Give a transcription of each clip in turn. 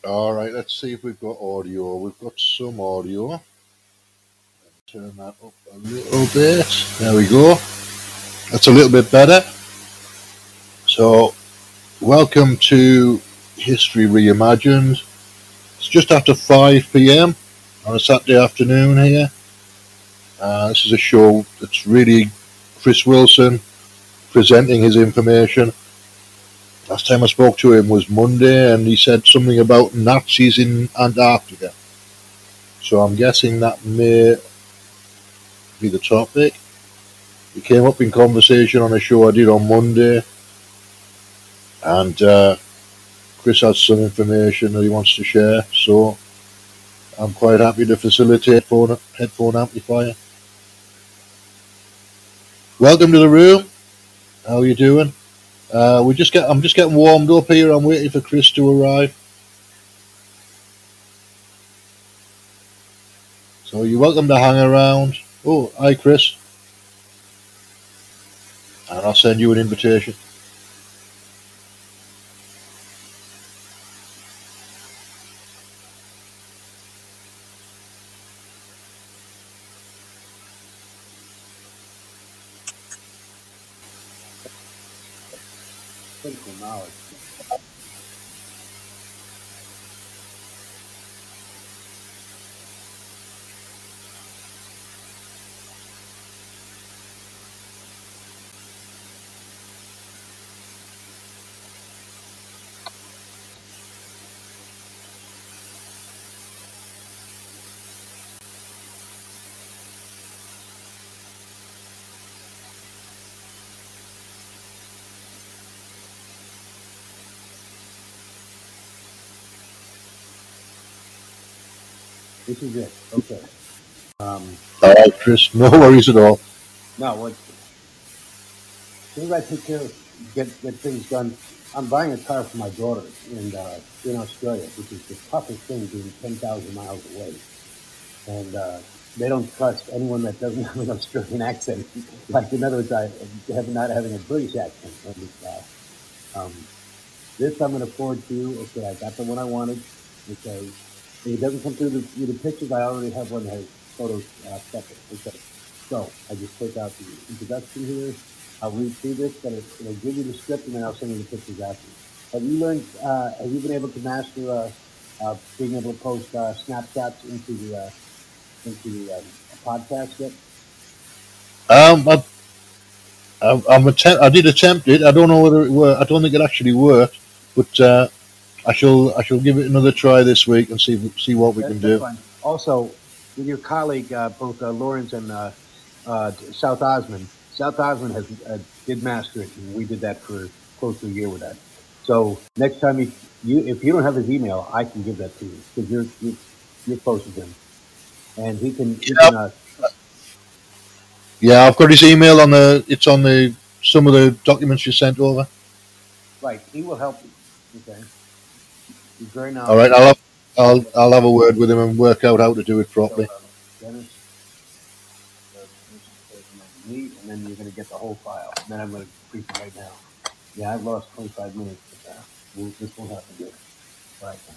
All right, let's see if we've got audio. We've got some audio. Turn that up a little bit. There we go. That's a little bit better. So, welcome to History Reimagined. It's just after 5 p.m. on a Saturday afternoon here. This is a show that's really Chris Wilson presenting his information. Last time I spoke to him was Monday, and he said something about Nazis in Antarctica. So I'm guessing that may be the topic. It came up in conversation on a show I did on Monday, and Chris has some information that he wants to share. So I'm quite happy to facilitate headphone amplifier. Welcome to the room. How are you doing? I'm just getting warmed up here. I'm waiting for Chris to arrive. So you're welcome to hang around. Oh, hi Chris. And I'll send you an invitation. Critical knowledge. This is it. Okay. All right, Chris. No worries at all. Now, what? As soon as I take care of get things done, I'm buying a car for my daughter in Australia, which is the toughest thing, being 10,000 miles away, and they don't trust anyone that doesn't have an Australian accent. Like, in other words, I have not having a British accent. This I'm going to forward to you. Okay, I got the one I wanted. Okay. If it doesn't come through the pictures, I already have one that has photos separate. Okay. So I just take out the introduction here. I'll read through this, but it'll give you the script, and then I'll send you the pictures after. Have you learned? Have you been able to master being able to post snapshots into the podcast yet? I did attempt it. I don't know whether it worked. I don't think it actually worked, but I shall give it another try this week and see what we can do. Fine. Also, with your colleague, both Lawrence and South Osmond has did master it, and we did that for close to a year with that. So next time if you don't have his email, I can give that to you, because you're close with him, and he can. Yeah, I've got his email it's on some of the documents you sent over. Right, he will help you. Okay, he's very knowledgeable. All right, I'll have a word with him and work out how to do it properly. Dennis, me, and then you're going to get the whole file. And then I'm going to increase it right now. Yeah, I've lost 25 minutes, but this won't happen good. All right.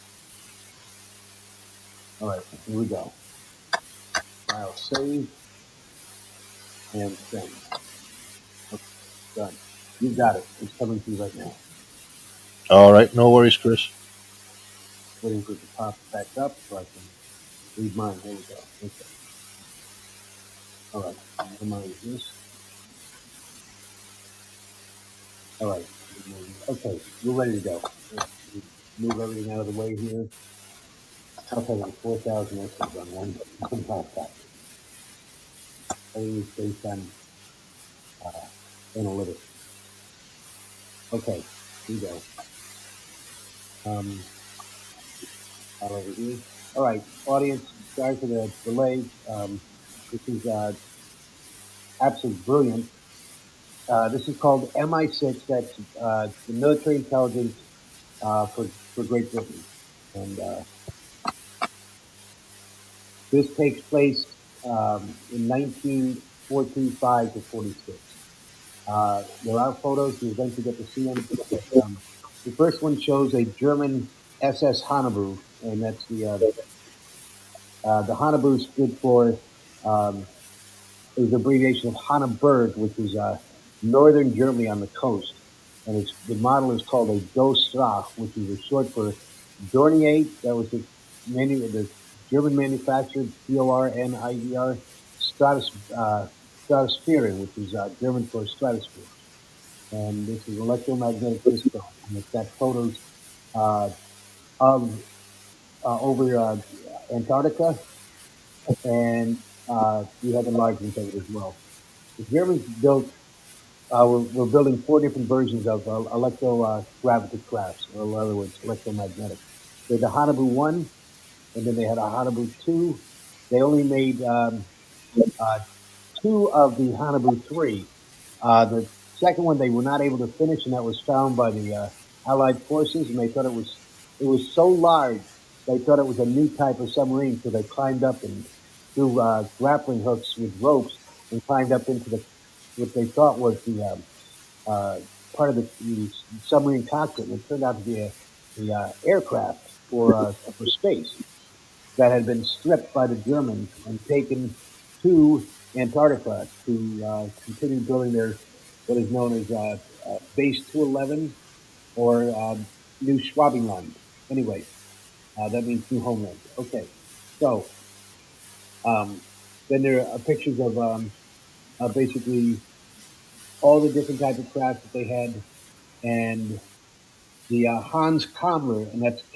All right, here we go. File save and send. Okay, done. You got it. It's coming through right now. All right, no worries, Chris. Waiting for it to pop back up so I can read mine. There we go. Okay. All right. Mine is this. All right. Okay, we're ready to go. Move everything out of the way here. I'll tell you 4,000 extras on one laptop. Everything is based on analytics. Okay, here we go. All over here. All right, audience, sorry for the delay. This is absolutely brilliant. This is called MI6. That's the military intelligence for Great Britain, and this takes place in 1945 to 46. There are photos you eventually get to see them. The first one shows a German SS Hanabu, and that's the Hanabu stood for um, it was an abbreviation of Hanaberg, which is northern Germany on the coast, and the model is called a Dostra, which is a short for Dornier. That was the German manufactured Dornier Stratospherian, which is German for stratosphere. And this is electromagnetic disco, and it's got photos uh, of over Antarctica, and we have enlargements of it as well. The Germans built we're building four different versions of electrogravity crafts, or in other words, electromagnetic. They had the Hanabu 1, and then they had a Hanabu 2. They only made uh, two of the Hanabu 3. The second one they were not able to finish, and that was found by the Allied forces, and they thought it was so large, they thought it was a new type of submarine, so they climbed up and threw grappling hooks with ropes and climbed up into what they thought was uh, part of the submarine cockpit. And it turned out to be the aircraft for space that had been stripped by the Germans and taken to Antarctica to continue building their what is known as Base 211 or New Schwabenland. Anyway, that means new homeland. Okay, so um, then there are pictures of basically all the different types of crafts that they had, and the Hans Kammler, and that's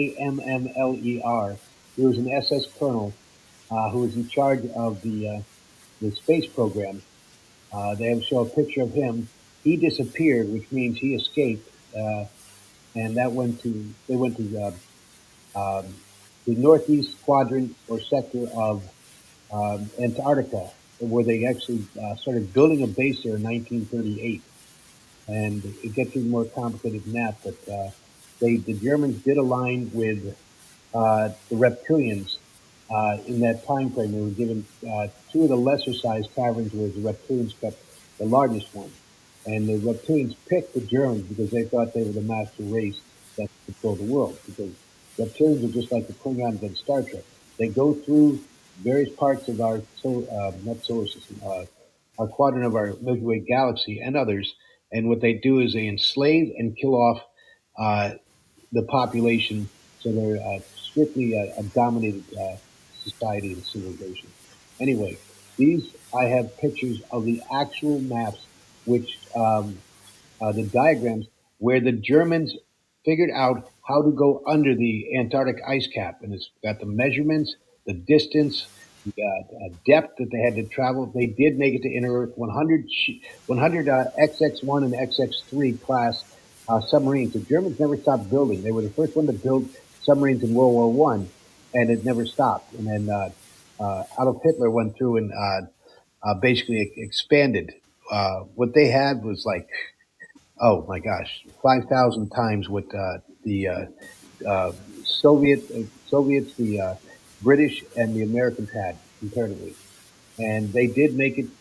Kammler. He was an SS colonel who was in charge of the space program. They have show a picture of him. He disappeared, which means he escaped, and that went to they went to um, the northeast quadrant or sector of Antarctica, where they actually started building a base there in 1938. And it gets even more complicated than that. But the Germans did align with the reptilians in that time frame. They were given two of the lesser sized caverns, whereas the reptilians kept the largest one. And the reptilians picked the Germans because they thought they were the master race that could control the world. Because reptilians are just like the Klingons in Star Trek. They go through various parts of our not solar system, our quadrant of our Milky Way galaxy and others. And what they do is they enslave and kill off uh, the population, so they're strictly a dominated society and civilization. Anyway, these I have pictures of the actual maps, which the diagrams where the Germans figured out how to go under the Antarctic ice cap, and it's got the measurements, the distance, the depth that they had to travel. They did make it to Inner Earth 100 XX1 and XX3 class submarines. The Germans never stopped building. They were the first one to build submarines in World War One, and it never stopped. And then Adolf Hitler went through and basically expanded. What they had was like, oh my gosh, 5,000 times what the uh, Soviets, the British, and the Americans had comparatively. And they did make it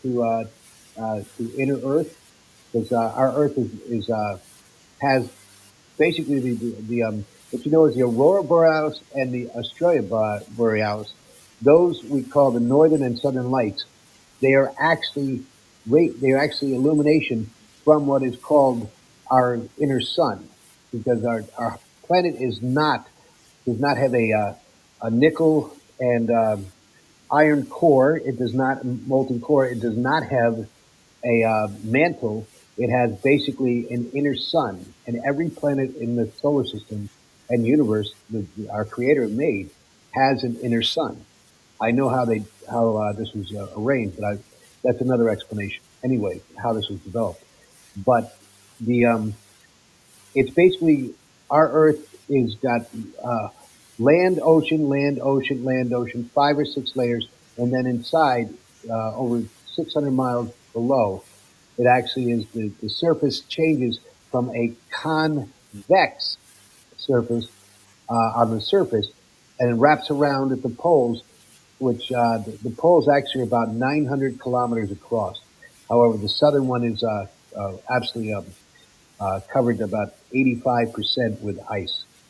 to inner Earth because our Earth has basically what you know is the aurora borealis and the Australia borealis. Those we call the northern and southern lights. They are actually they are actually illumination from what is called our inner sun, because our planet is not does not have a nickel and iron core. It does not molten core. It does not have a mantle. It has basically an inner sun, and every planet in the solar system and universe that our Creator made has an inner sun. I know how this was arranged, but that's another explanation. Anyway, how this was developed, but the it's basically our Earth is got uh, land, ocean, land, ocean, land, ocean, five or six layers, and then inside, over 600 miles below, it actually is the surface changes from a convex surface on the surface, and it wraps around at the poles, which the poles actually are about 900 kilometers across. However, the southern one is absolutely covered about 85% with ice.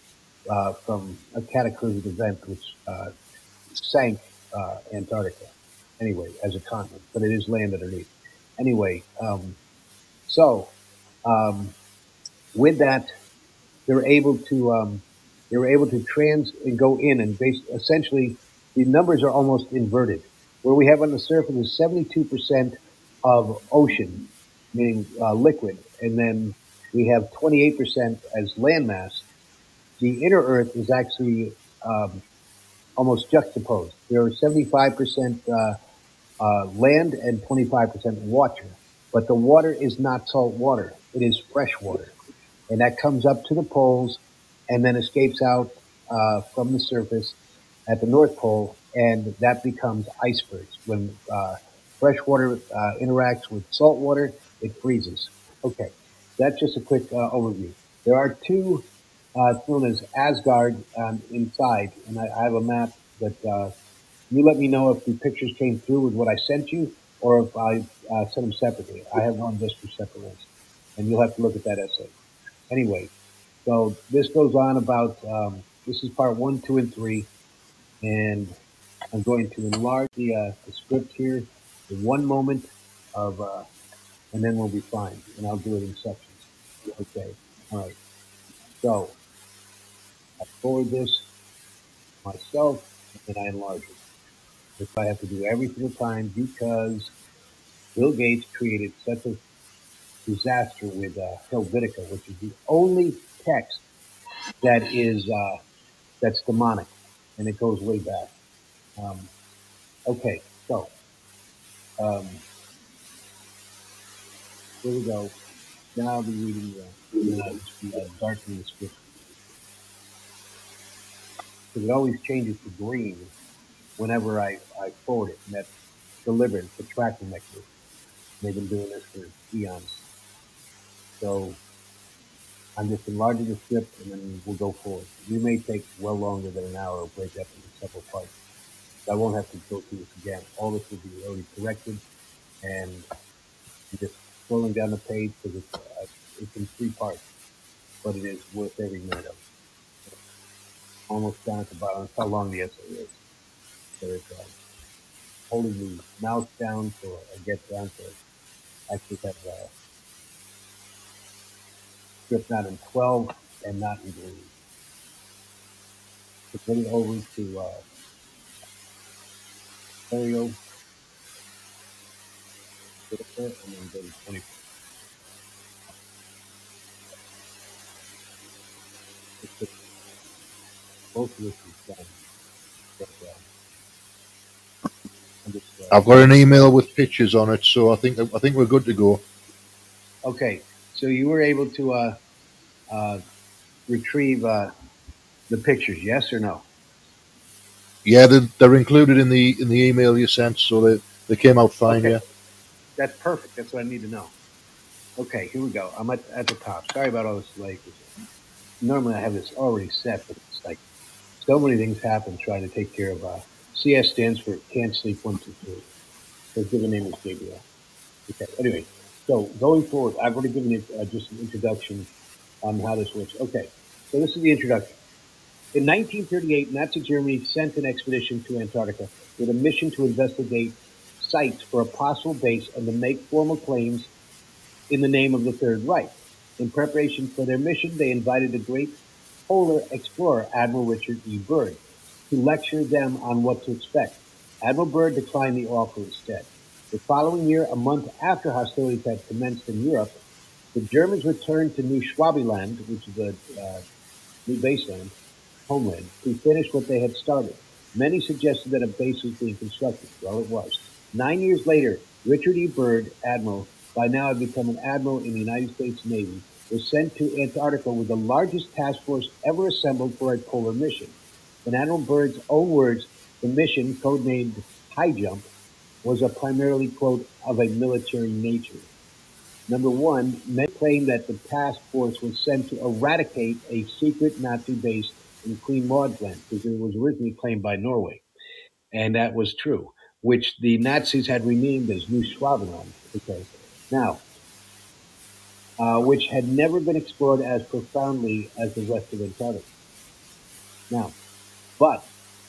from a cataclysmic event which sank Antarctica. Anyway, as a continent, but it is land underneath. Anyway, so um, with that, they're able to they were able to trans and go in and essentially the numbers are almost inverted. Where we have on the surface is 72% of ocean, meaning liquid, and then we have 28% as landmass. The inner Earth is actually almost juxtaposed. There are 75% land and 25% water, but the water is not salt water; it is fresh water, and that comes up to the poles and then escapes out from the surface at the North Pole, and that becomes icebergs. When fresh water interacts with salt water, it freezes. Okay, that's just a quick overview. There are two known as Asgard inside, and I have a map that you let me know if the pictures came through with what I sent you, or if I sent them separately. I have one just for separate ones, and you'll have to look at that essay. Anyway, so this goes on about this is part one, two, and three, and I'm going to enlarge the script here in one moment of, and then we'll be fine, and I'll do it in sections. Okay, all right. So I forward this myself, and I enlarge it. If I have to do every single time because Bill Gates created such a disaster with Helvetica, which is the only text that is that's demonic, and it goes way back. Um, okay, so um, here we go. Now I'll be reading darkening the script because it always changes to green whenever I forward it, and that's deliberate. It's a tracking mechanism. They've been doing this for eons. So I'm just enlarging the script, and then we'll go forward. We may take well longer than an hour or break up into several parts. I won't have to go through this again. All this will be already corrected, and I'm just scrolling down the page because it's in three parts, but it is worth every minute of it. Almost down at the bottom. That's how long the essay is. So it's holding the mouse down so I get down to actually have script not in 12 and not in green. So put it over to stereo, and then go to 24. Both of this is done. But, I'm just, I've got an email with pictures on it, so I think we're good to go. okay, so you were able to uh, retrieve the pictures, yes or no? Yeah, they're included in the email you sent, so they came out fine. Okay, Yeah. that's perfect. That's what I need to know. Okay, here we go. I'm at the top. Sorry about all this delay. Normally I have this already set, but it's like so many things happen trying to take care of. CS stands for Can't Sleep 123. His given name is Gabriel. Okay. Anyway, so going forward, I've already given you just an introduction on how this works. Okay, so this is the introduction. In 1938, Nazi Germany sent an expedition to Antarctica with a mission to investigate sites for a possible base and to make formal claims in the name of the Third Reich. In preparation for their mission, they invited the great polar explorer, Admiral Richard E. Byrd, to lecture them on what to expect. Admiral Byrd declined the offer instead. The following year, a month after hostilities had commenced in Europe, the Germans returned to New Schwabiland, which is a new baseland, homeland, to finish what they had started. Many suggested that a base was being constructed. Well, it was. 9 years later, Richard E. Byrd, Admiral, by now had become an admiral in the United States Navy, was sent to Antarctica with the largest task force ever assembled for a polar mission. In Admiral Byrd's own words, the mission, codenamed High Jump, was a primarily, quote, of a military nature. Number one, many claim that the task force was sent to eradicate a secret Nazi base in Queen Maud's Land, because it was originally claimed by Norway, and that was true, which the Nazis had renamed as New Schwabenland. Okay, now, which had never been explored as profoundly as the rest of Antarctica. Now, but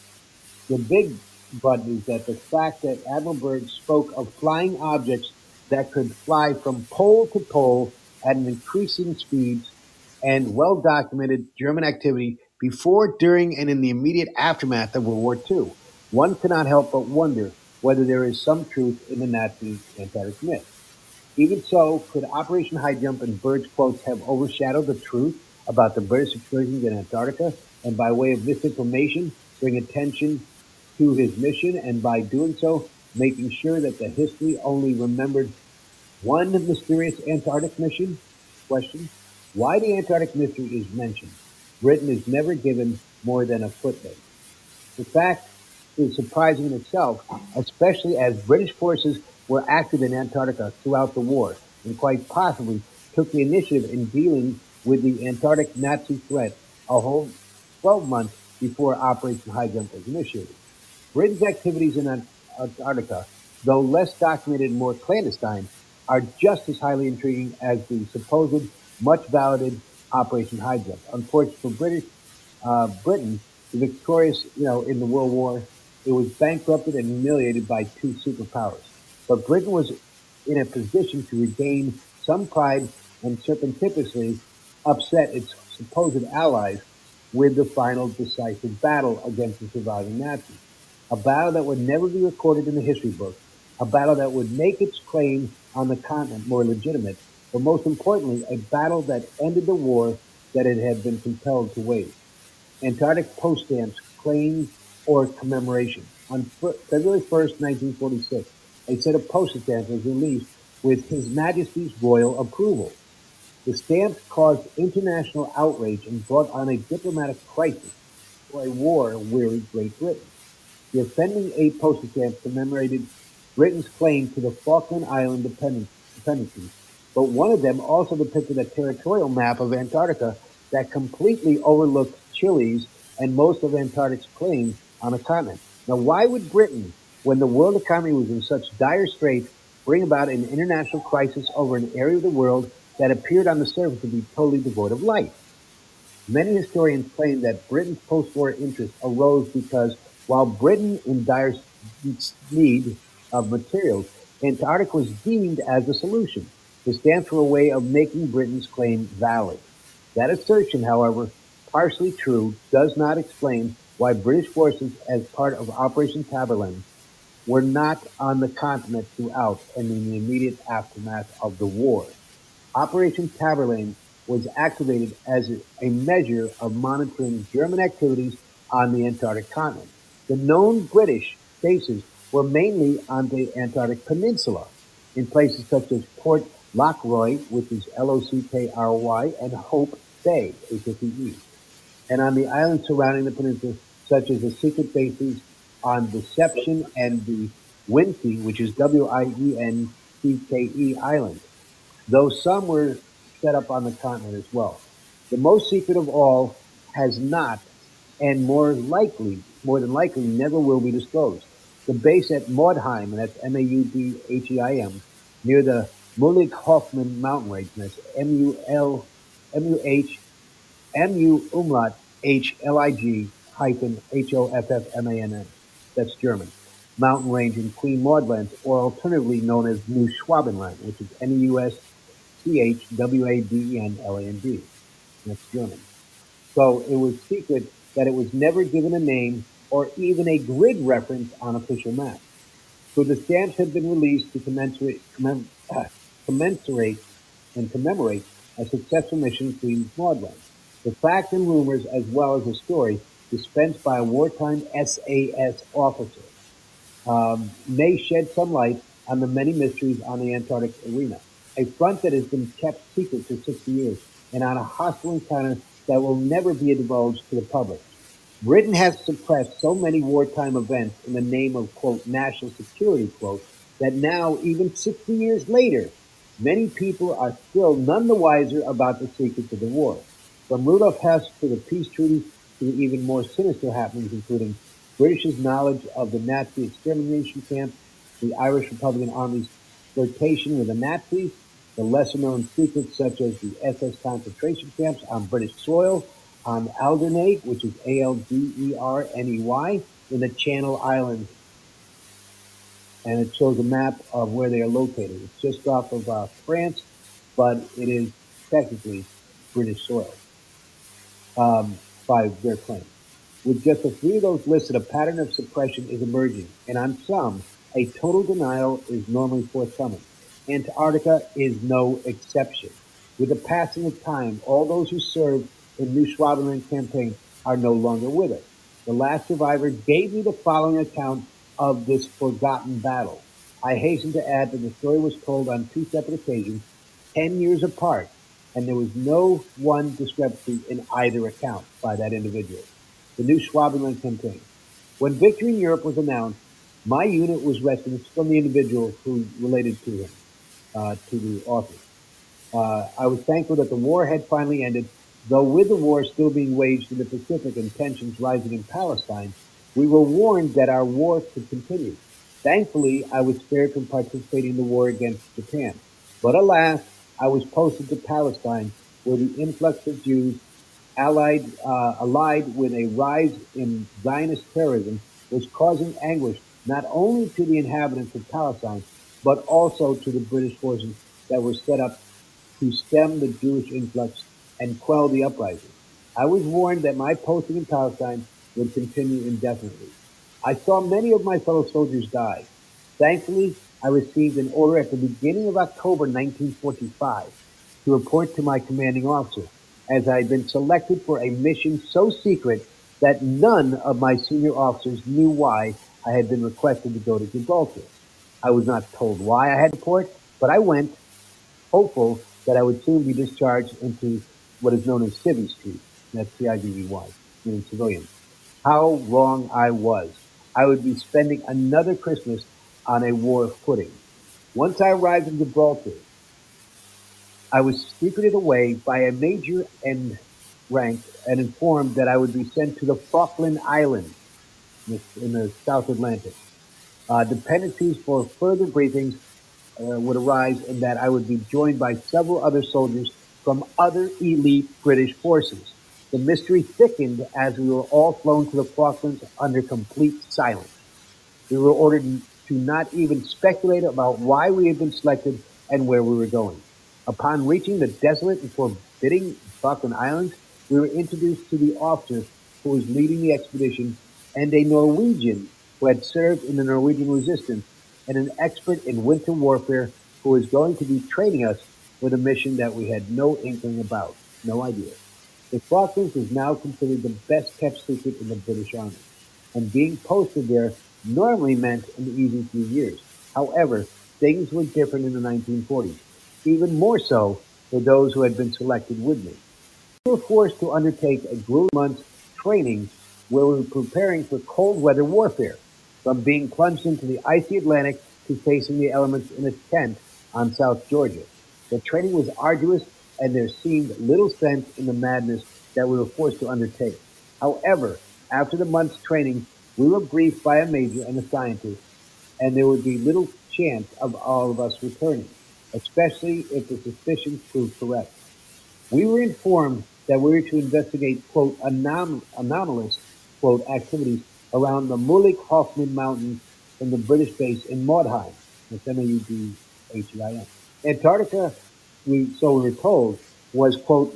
the big but is that the fact that Admiral Byrd spoke of flying objects that could fly from pole to pole at an increasing speed and well documented German activity before, during, and in the immediate aftermath of World War II, one cannot help but wonder whether there is some truth in the Nazi Antarctic myth. Even so, could Operation High Jump and Bird's quotes have overshadowed the truth about the British excursions in Antarctica and by way of misinformation bring attention to his mission and by doing so making sure that the history only remembered one mysterious Antarctic mission? Question. Why the Antarctic mystery is mentioned. Britain is never given more than a footnote. The fact is surprising in itself, especially as British forces were active in Antarctica throughout the war and quite possibly took the initiative in dealing with the Antarctic Nazi threat a whole 12 months before Operation High Jump was initiated. Britain's activities in Antarctica, though less documented and more clandestine, are just as highly intriguing as the supposed much validated Operation High Jump. Unfortunately for Britain, the victorious, in the World War, it was bankrupted and humiliated by two superpowers. But Britain was in a position to regain some pride and surreptitiously upset its supposed allies with the final decisive battle against the surviving Nazis. A battle that would never be recorded in the history books, a battle that would make its claim on the continent more legitimate, but most importantly, a battle that ended the war that it had been compelled to wage. Antarctic post stamps, claims, or commemoration. On February 1st, 1946, a set of postage stamps was released with His Majesty's royal approval. The stamps caused international outrage and brought on a diplomatic crisis for a war-weary Great Britain. The offending 8 postage stamps commemorated Britain's claim to the Falkland Island dependency, but one of them also depicted a territorial map of Antarctica that completely overlooked Chile's and most of Antarctic's claims on the continent. Now, why would Britain, when the world economy was in such dire straits, bring about an international crisis over an area of the world that appeared on the surface to be totally devoid of life? Many historians claim that Britain's post-war interest arose because while Britain in dire need of materials, Antarctica was deemed as a solution. The stamps were a way of making Britain's claim valid. That assertion, however, partially true, does not explain why British forces, as part of Operation Tamerlane, were not on the continent throughout and in the immediate aftermath of the war. Operation Tamerlane was activated as a measure of monitoring German activities on the Antarctic continent. The known British bases were mainly on the Antarctic Peninsula, in places such as Port Lockroy, which is Lockry, and Hope Bay, HOPE, and on the islands surrounding the peninsula, such as the secret bases on Deception and the Winke, which is Wienske Islands, though some were set up on the continent as well. The most secret of all has not, and more than likely, never will be disclosed. The base at Maudheim, and that's Maudheim, near the Mullig-Hoffman mountain range, and that's MU-Hlig hyphen HOFFMANN. That's German. Mountain range in Queen Maud Lands, or alternatively known as New Schwabenland, which is NEUSCHWADENLAND. That's German. So it was secret that it was never given a name or even a grid reference on official maps. So the stamps have been released to commemorate a successful mission in Queen Maud Land. The facts and rumors, as well as the story dispensed by a wartime SAS officer, may shed some light on the many mysteries on the Antarctic arena, a front that has been kept secret for 60 years, and on a hostile encounter that will never be divulged to the public. Britain has suppressed so many wartime events in the name of, quote, national security, quote, that now, even 60 years later, many people are still none the wiser about the secrets of the war. From Rudolf Hess to the peace treaties to the even more sinister happenings, including British's knowledge of the Nazi extermination camps, the Irish Republican Army's flirtation with the Nazis, the lesser-known secrets such as the SS concentration camps on British soil, on Alderney, which is Alderney, in the Channel Islands, and it shows a map of where they are located. It's just off of France, but it is technically British soil by their claim. With just a few of those listed, a pattern of suppression is emerging, and on some, a total denial is normally forthcoming. Antarctica is no exception. With the passing of time, all those who served in New Schwabenland campaign are no longer with us. The last survivor gave me the following account of this forgotten battle. I hasten to add that the story was told on two separate occasions, 10 years apart, and there was no one discrepancy in either account by that individual. The New Schwabenland campaign. When victory in Europe was announced, my unit was rescued from the individual who related to him, to the author. I was thankful that the war had finally ended, though with the war still being waged in the Pacific and tensions rising in Palestine, we were warned that our war could continue. Thankfully, I was spared from participating in the war against Japan. But alas, I was posted to Palestine, where the influx of Jews allied with a rise in Zionist terrorism was causing anguish not only to the inhabitants of Palestine, but also to the British forces that were set up to stem the Jewish influx and quell the uprising. I was warned that my posting in Palestine would continue indefinitely. I saw many of my fellow soldiers die. Thankfully, I received an order at the beginning of October 1945 to report to my commanding officer, as I had been selected for a mission so secret that none of my senior officers knew why I had been requested to go to Gibraltar. I was not told why I had to report, but I went, hopeful that I would soon be discharged into what is known as Civvy Street. That's CIVY, meaning civilian. How wrong I was. I would be spending another Christmas on a war footing. Once I arrived in Gibraltar, I was secreted away by a major in rank and informed that I would be sent to the Falkland Islands in the South Atlantic. Dependencies for further briefings would arise, and that I would be joined by several other soldiers from other elite British forces. The mystery thickened as we were all flown to the Falklands under complete silence. We were ordered to not even speculate about why we had been selected and where we were going. Upon reaching the desolate and forbidding Falkland Islands, we were introduced to the officer who was leading the expedition and a Norwegian who had served in the Norwegian resistance and an expert in winter warfare who was going to be training us with a mission that we had no inkling about, no idea. The Falklands is now considered the best kept secret in the British Army, and being posted there normally meant an easy few years. However, things were different in the 1940s, even more so for those who had been selected with me. We were forced to undertake a grueling month's training where we were preparing for cold weather warfare, from being plunged into the icy Atlantic to facing the elements in a tent on South Georgia. The training was arduous, and there seemed little sense in the madness that we were forced to undertake. However, after the month's training, we were briefed by a major and a scientist, and there would be little chance of all of us returning, especially if the suspicions proved correct. We were informed that we were to investigate, quote, anomalous, quote, activities around the Mullik Hoffman Mountains in the British base in Maudheim. That's Maudheim. Antarctica, so we were told, was, quote,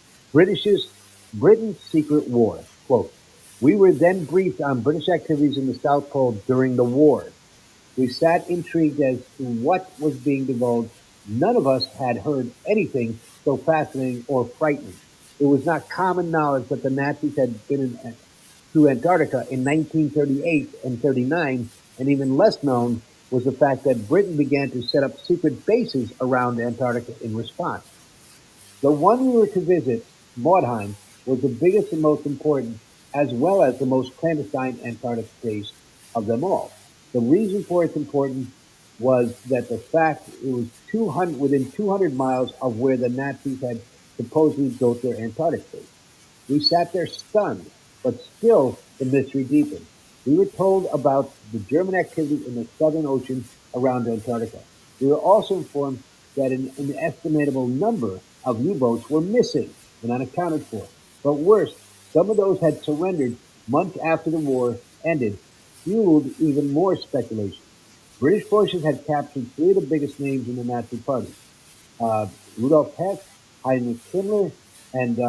Britain's secret war, quote. We were then briefed on British activities in the South Pole during the war. We sat intrigued as to what was being divulged. None of us had heard anything so fascinating or frightening. It was not common knowledge that the Nazis had been through Antarctica in 1938 and 39, and even less known was the fact that Britain began to set up secret bases around Antarctica in response. The one we were to visit, Maudheim, was the biggest and most important, as well as the most clandestine Antarctic base of them all. The reason for its importance was that the fact it was within 200 miles of where the Nazis had supposedly built their Antarctic base. We sat there stunned, but still the mystery deepened. We were told about the German activity in the Southern Ocean around Antarctica. We were also informed that an inestimable number of U-boats were missing and unaccounted for. But worse, some of those had surrendered months after the war ended, fueled even more speculation. British forces had captured three of the biggest names in the Nazi Party: uh, Rudolf Hess, Heinrich Himmler, and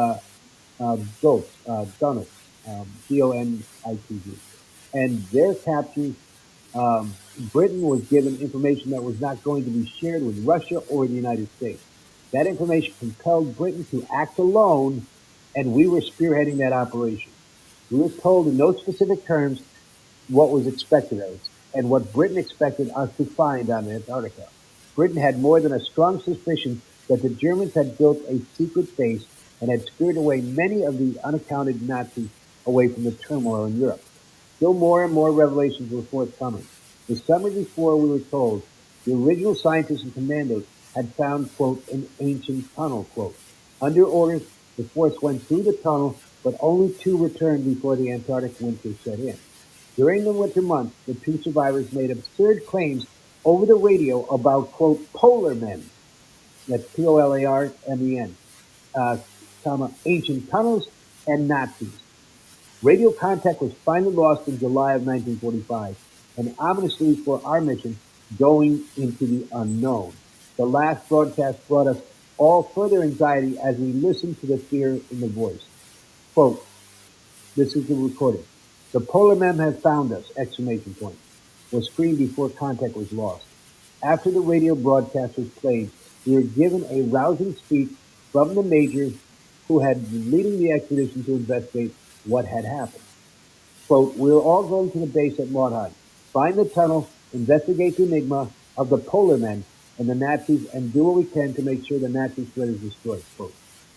Donitz, Donitz. And their captures, Britain was given information that was not going to be shared with Russia or the United States. That information compelled Britain to act alone, and we were spearheading that operation. We were told in no specific terms what was expected of us and what Britain expected us to find on Antarctica. Britain had more than a strong suspicion that the Germans had built a secret base and had scared away many of the unaccounted Nazis away from the turmoil in Europe. Still more and more revelations were forthcoming. The summer before, we were told the original scientists and commandos had found, quote, an ancient tunnel, quote. Under orders, the force went through the tunnel, but only two returned before the Antarctic winter set in. During the winter months, the two survivors made absurd claims over the radio about, quote, polar men, that's Polarmen, uh, ancient tunnels, and Nazis. Radio contact was finally lost in July of 1945, and ominously for our mission, going into the unknown. The last broadcast brought us all further anxiety as we listened to the fear in the voice. Quote, this is the recording. The polar men have found us! Exclamation point. Was screamed before contact was lost. After the radio broadcast was played, we were given a rousing speech from the major who had been leading the expedition to investigate what had happened. Quote, we're all going to the base at Mordheim, find the tunnel, investigate the enigma of the polar men and the Nazis, and do what we can to make sure the Nazi threat is destroyed. Quote.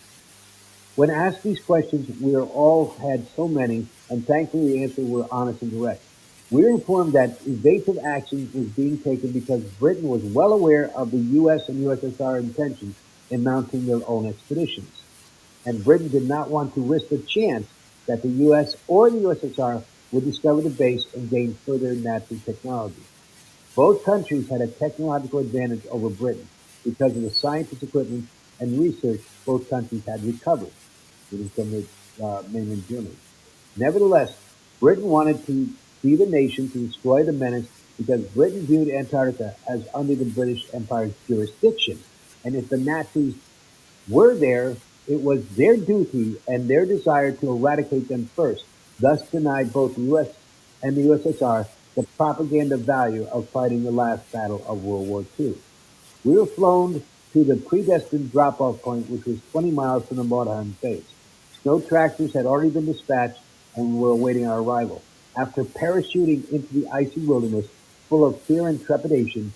When asked these questions, we all had so many, and thankfully the answers were honest and direct. We were informed that evasive action was being taken because Britain was well aware of the U.S. and USSR intentions in mounting their own expeditions, and Britain did not want to risk the chance that the U.S. or the USSR would discover the base and gain further Nazi technology. Both countries had a technological advantage over Britain because of the scientific equipment and research both countries had recovered, from the mainland Germany. Nevertheless, Britain wanted to be the nation to destroy the menace because Britain viewed Antarctica as under the British Empire's jurisdiction, and if the Nazis were there, it was their duty and their desire to eradicate them first, thus denied both the U.S. and the USSR the propaganda value of fighting the last battle of World War II. We were flown to the predestined drop-off point, which was 20 miles from the Mordheim base. Snow tractors had already been dispatched, and we were awaiting our arrival. After parachuting into the icy wilderness, full of fear and trepidation,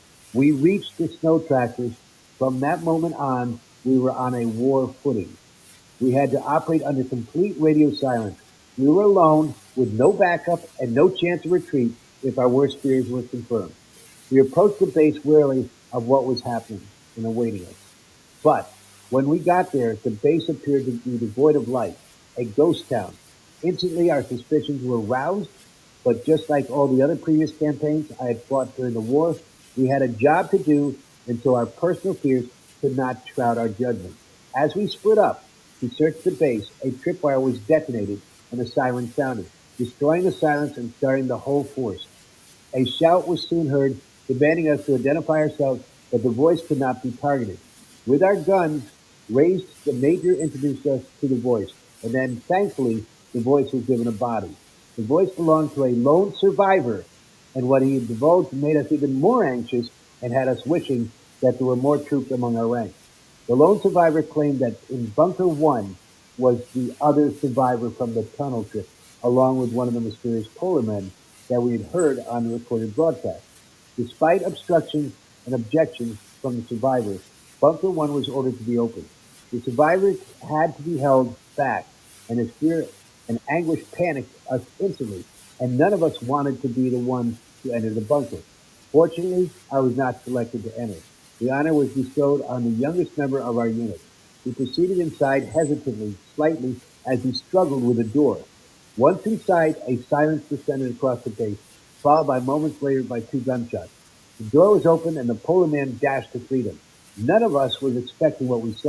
we reached the snow tractors. From that moment on, we were on a war footing. We had to operate under complete radio silence. We were alone, with no backup and no chance of retreat if our worst fears were confirmed. We approached the base warily of what was happening and awaiting us. But when we got there, the base appeared to be devoid of life, a ghost town. Instantly, our suspicions were roused, but just like all the other previous campaigns I had fought during the war, we had a job to do, and so our personal fears could not shroud our judgment. As we split up to search the base, a tripwire was detonated and a siren sounded, destroying the silence and starting the whole force. A shout was soon heard, demanding us to identify ourselves, but the voice could not be targeted. With our guns raised, the major introduced us to the voice, and then, thankfully, the voice was given a body. The voice belonged to a lone survivor, and what he had divulged made us even more anxious and had us wishing that there were more troops among our ranks. The lone survivor claimed that in Bunker 1 was the other survivor from the tunnel trip, along with one of the mysterious polar men that we had heard on the recorded broadcast. Despite obstructions and objections from the survivors, Bunker 1 was ordered to be opened. The survivors had to be held back, and his fear and anguish panicked us instantly, and none of us wanted to be the one to enter the bunker. Fortunately, I was not selected to enter. The honor was bestowed on the youngest member of our unit. He proceeded inside hesitantly, slightly, as he struggled with the door. Once inside, a silence descended across the base, followed by moments later by 2 gunshots. The door was open and the polar man dashed to freedom. None of us was expecting what we saw.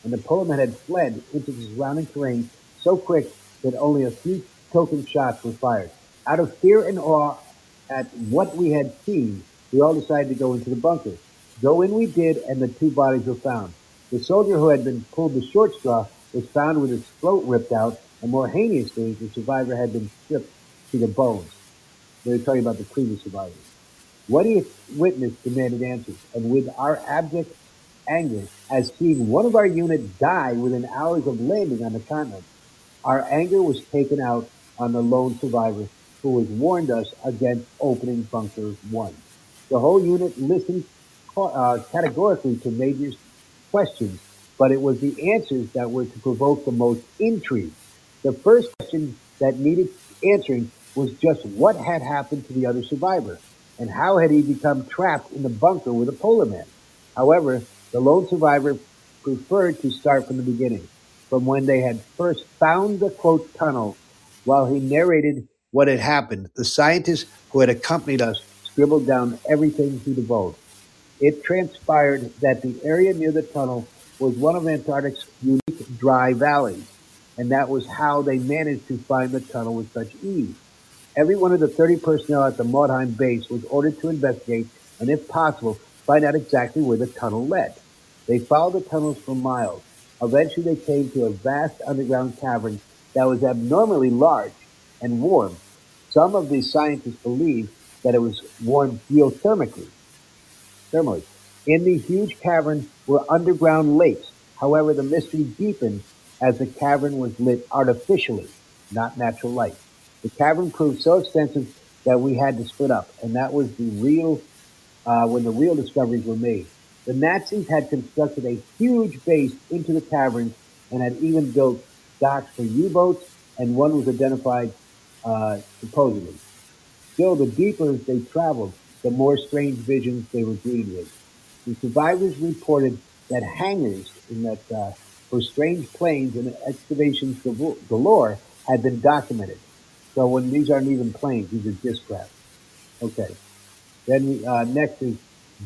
and the Polar men had fled into the surrounding terrain so quick that only a few token shots were fired. Out of fear and awe at what we had seen, we all decided to go into the bunker. Go in we did, and the two bodies were found. The soldier who had been pulled the short straw was found with his throat ripped out, and more heinously, the survivor had been stripped to the bones. They were talking about the previous survivors. What he witnessed demanded answers, and with our abject anger as seeing one of our unit die within hours of landing on the continent, our anger was taken out on the lone survivor who had warned us against opening Bunker 1. The whole unit listened categorically to Major's questions, but it was the answers that were to provoke the most intrigue. The first question that needed answering was just what had happened to the other survivor, and how had he become trapped in the bunker with a polar man. However, the lone survivor preferred to start from the beginning, from when they had first found the quote tunnel. While he narrated what had happened, the scientist who had accompanied us scribbled down everything he divulged. It transpired that the area near the tunnel was one of Antarctic's unique dry valleys, and that was how they managed to find the tunnel with such ease. Every one of the 30 personnel at the Mordheim base was ordered to investigate and, if possible, find out exactly where the tunnel led. They followed the tunnels for miles. Eventually, they came to a vast underground cavern that was abnormally large and warm. Some of the scientists believed that it was warmed geothermically. Thermally. In the huge cavern were underground lakes. However, the mystery deepened as the cavern was lit artificially, not natural light. The cavern proved so extensive that we had to split up, and that was the real when the real discoveries were made. The Nazis had constructed a huge base into the caverns and had even built docks for U-boats, and one was identified supposedly. Still, the deeper they traveled, the more strange visions they were greeted with. The survivors reported that hangars for strange planes and excavations galore had been documented. So when these aren't even planes, these are disc craft. Okay. Then next is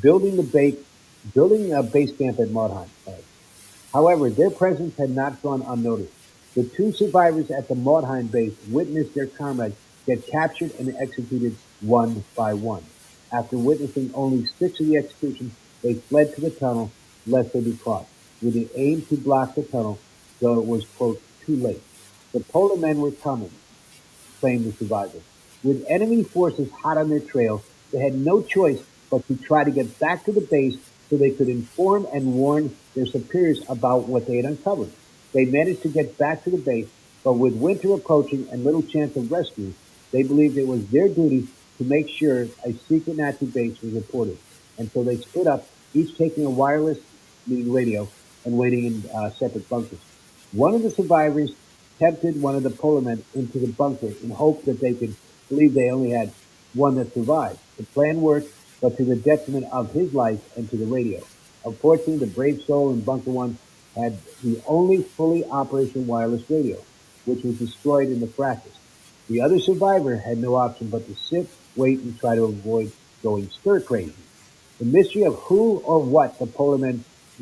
building a base camp at Mordheim. However, their presence had not gone unnoticed. The two survivors at the Mordheim base witnessed their comrades get captured and executed one by one. After witnessing only 6 of the executions, they fled to the tunnel lest they be caught, with the aim to block the tunnel, though it was, quote, too late. The polar men were coming, claimed the survivor. With enemy forces hot on their trail, they had no choice but to try to get back to the base so they could inform and warn their superiors about what they had uncovered. They managed to get back to the base, but with winter approaching and little chance of rescue, they believed it was their duty to make sure a secret Nazi base was reported. And so they split up, each taking a wireless meaning radio and waiting in separate bunkers. One of the survivors tempted one of the polar men into the bunker in hope that they could believe they only had one that survived. The plan worked, but to the detriment of his life and to the radio. Unfortunately, the brave soul in Bunker 1 had the only fully operational wireless radio, which was destroyed in the fracas. The other survivor had no option but to sit, wait, and try to avoid going stir crazy. The mystery of who or what the polar men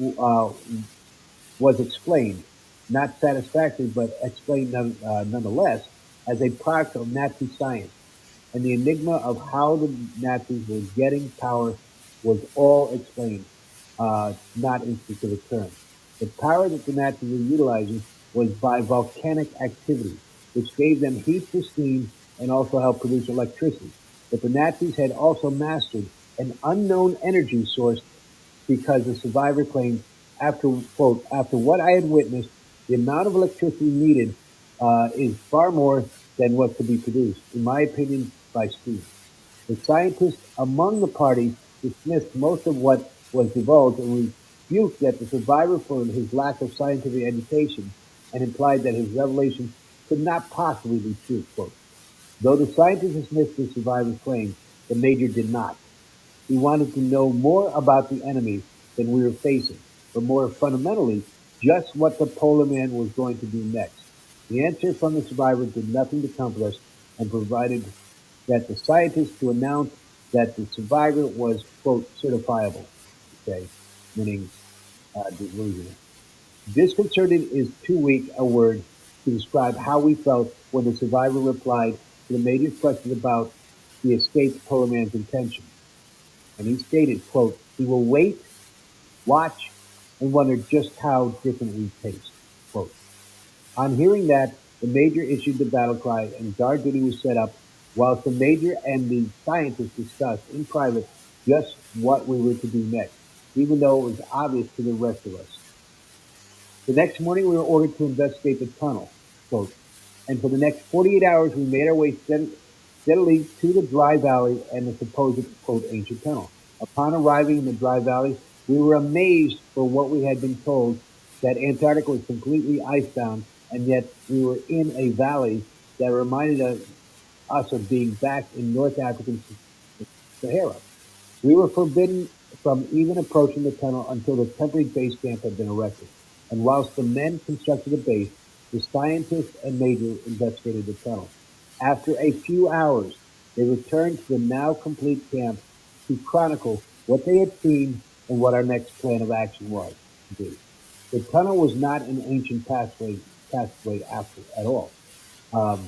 was explained, not satisfactory, but explained nonetheless, as a product of Nazi science. And the enigma of how the Nazis were getting power was all explained, not in specific terms. The power that the Nazis were utilizing was by volcanic activity, which gave them heat for steam and also helped produce electricity. But the Nazis had also mastered an unknown energy source because the survivor claimed, after, quote, after what I had witnessed, the amount of electricity needed is far more than what could be produced, in my opinion, by steam. The scientists among the parties dismissed most of what was divulged and rebuked that the survivor for his lack of scientific education and implied that his revelation could not possibly be true, quote. Though the scientists dismissed the survivor's claim, the major did not. He wanted to know more about the enemy than we were facing, but more fundamentally, just what the polar man was going to do next. The answer from the survivor did nothing to comfort us and provided that the scientists to announce that the survivor was, quote, certifiable, okay, meaning delusional. Disconcerted is too weak a word to describe how we felt when the survivor replied to the major's questions about the escaped polar man's intentions. And he stated, quote, he will wait, watch, and wonder just how different we taste, quote. On hearing that, the major issued the battle cry and guard duty was set up whilst the major and the scientists discussed in private just what we were to do next, even though it was obvious to the rest of us. The next morning, we were ordered to investigate the tunnel, quote, and for the next 48 hours, we made our way steadily to the dry valley and the supposed, quote, ancient tunnel. Upon arriving in the dry valley, we were amazed for what we had been told that Antarctica was completely icebound, and yet we were in a valley that reminded us of being back in North African Sahara. We were forbidden from even approaching the tunnel until the temporary base camp had been erected. And whilst the men constructed a base, the scientists and major investigated the tunnel. After a few hours, they returned to the now complete camp to chronicle what they had seen and what our next plan of action was to do. The tunnel was not an ancient passageway after at all. Um,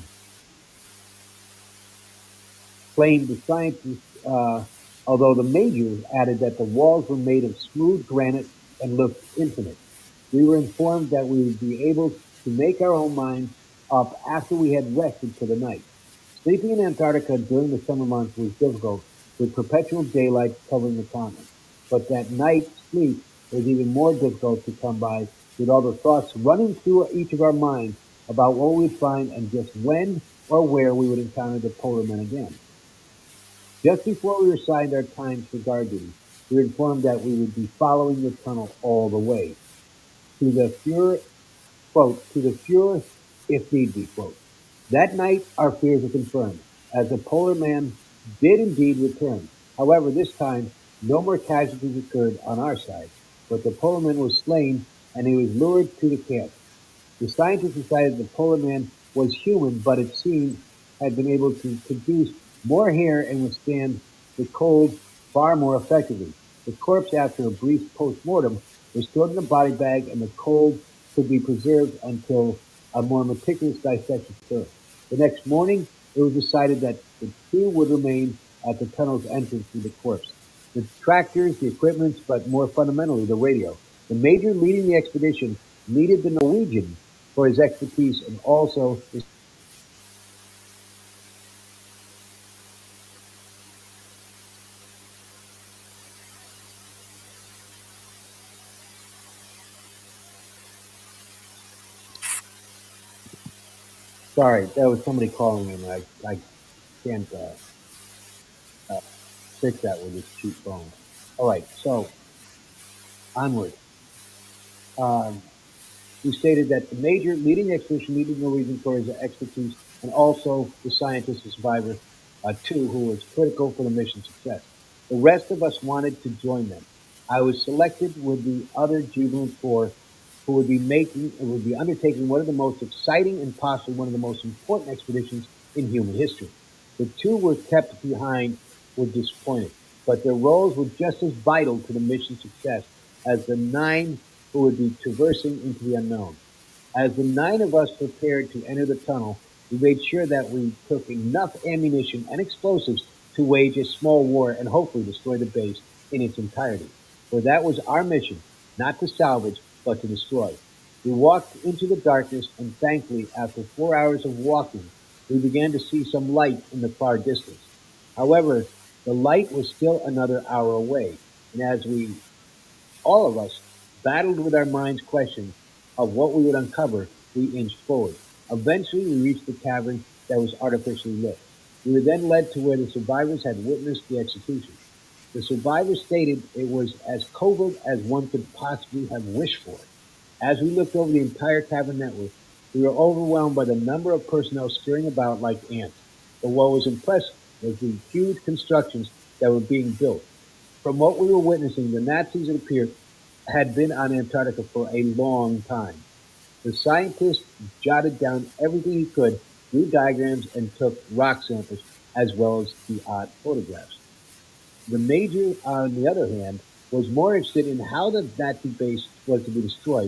Claimed the scientists, although the major added that the walls were made of smooth granite and looked infinite. We were informed that we would be able to make our own minds up after we had rested for the night. Sleeping in Antarctica during the summer months was difficult, with perpetual daylight covering the continent. But that night sleep was even more difficult to come by, with all the thoughts running through each of our minds about what we would find and just when or where we would encounter the polar men again. Just before we were assigned our times for guard duty, we were informed that we would be following the tunnel all the way to the Fuhrer, quote, to the Fuhrer if need be, quote. That night, our fears were confirmed, as the polar man did indeed return. However, this time, no more casualties occurred on our side, but the polar man was slain and he was lured to the camp. The scientists decided the polar man was human, but it seemed had been able to produce more hair and withstand the cold far more effectively. The corpse, after a brief post-mortem, was stored in a body bag, and the cold could be preserved until a more meticulous dissection occurred. The next morning, it was decided that the two would remain at the tunnel's entrance to the corpse. The tractors, the equipment, but more fundamentally, the radio. The major leading the expedition needed the Norwegian for his expertise and also his. Sorry, that was somebody calling me, and I can't uh, fix that with this cheap phone. All right, so onward. Um, we stated that the major leading the expedition needed Norwegian for his expertise and also the scientist and survivor, too, who was critical for the mission's success. The rest of us wanted to join them. I was selected with the other jubilant four who would be undertaking one of the most exciting and possibly one of the most important expeditions in human history. The two were kept behind were disappointed, but their roles were just as vital to the mission's success as the nine who would be traversing into the unknown. As the nine of us prepared to enter the tunnel, we made sure that we took enough ammunition and explosives to wage a small war and hopefully destroy the base in its entirety. For that was our mission, not to salvage, but to destroy. We walked into the darkness, and thankfully, after 4 hours of walking, we began to see some light in the far distance. However, the light was still another hour away, and as we all of us battled with our minds questions of what we would uncover, we inched forward. Eventually, we reached the cavern that was artificially lit. We were then led to where the survivors had witnessed the execution. The survivors stated it was as covert as one could possibly have wished for. As we looked over the entire cavern network, we were overwhelmed by the number of personnel scurrying about like ants. But what was impressive was the huge constructions that were being built. From what we were witnessing, the Nazis, it appeared, had been on Antarctica for a long time. The scientist jotted down everything he could, drew diagrams, and took rock samples as well as the odd photographs. The major, on the other hand, was more interested in how the Nazi base was to be destroyed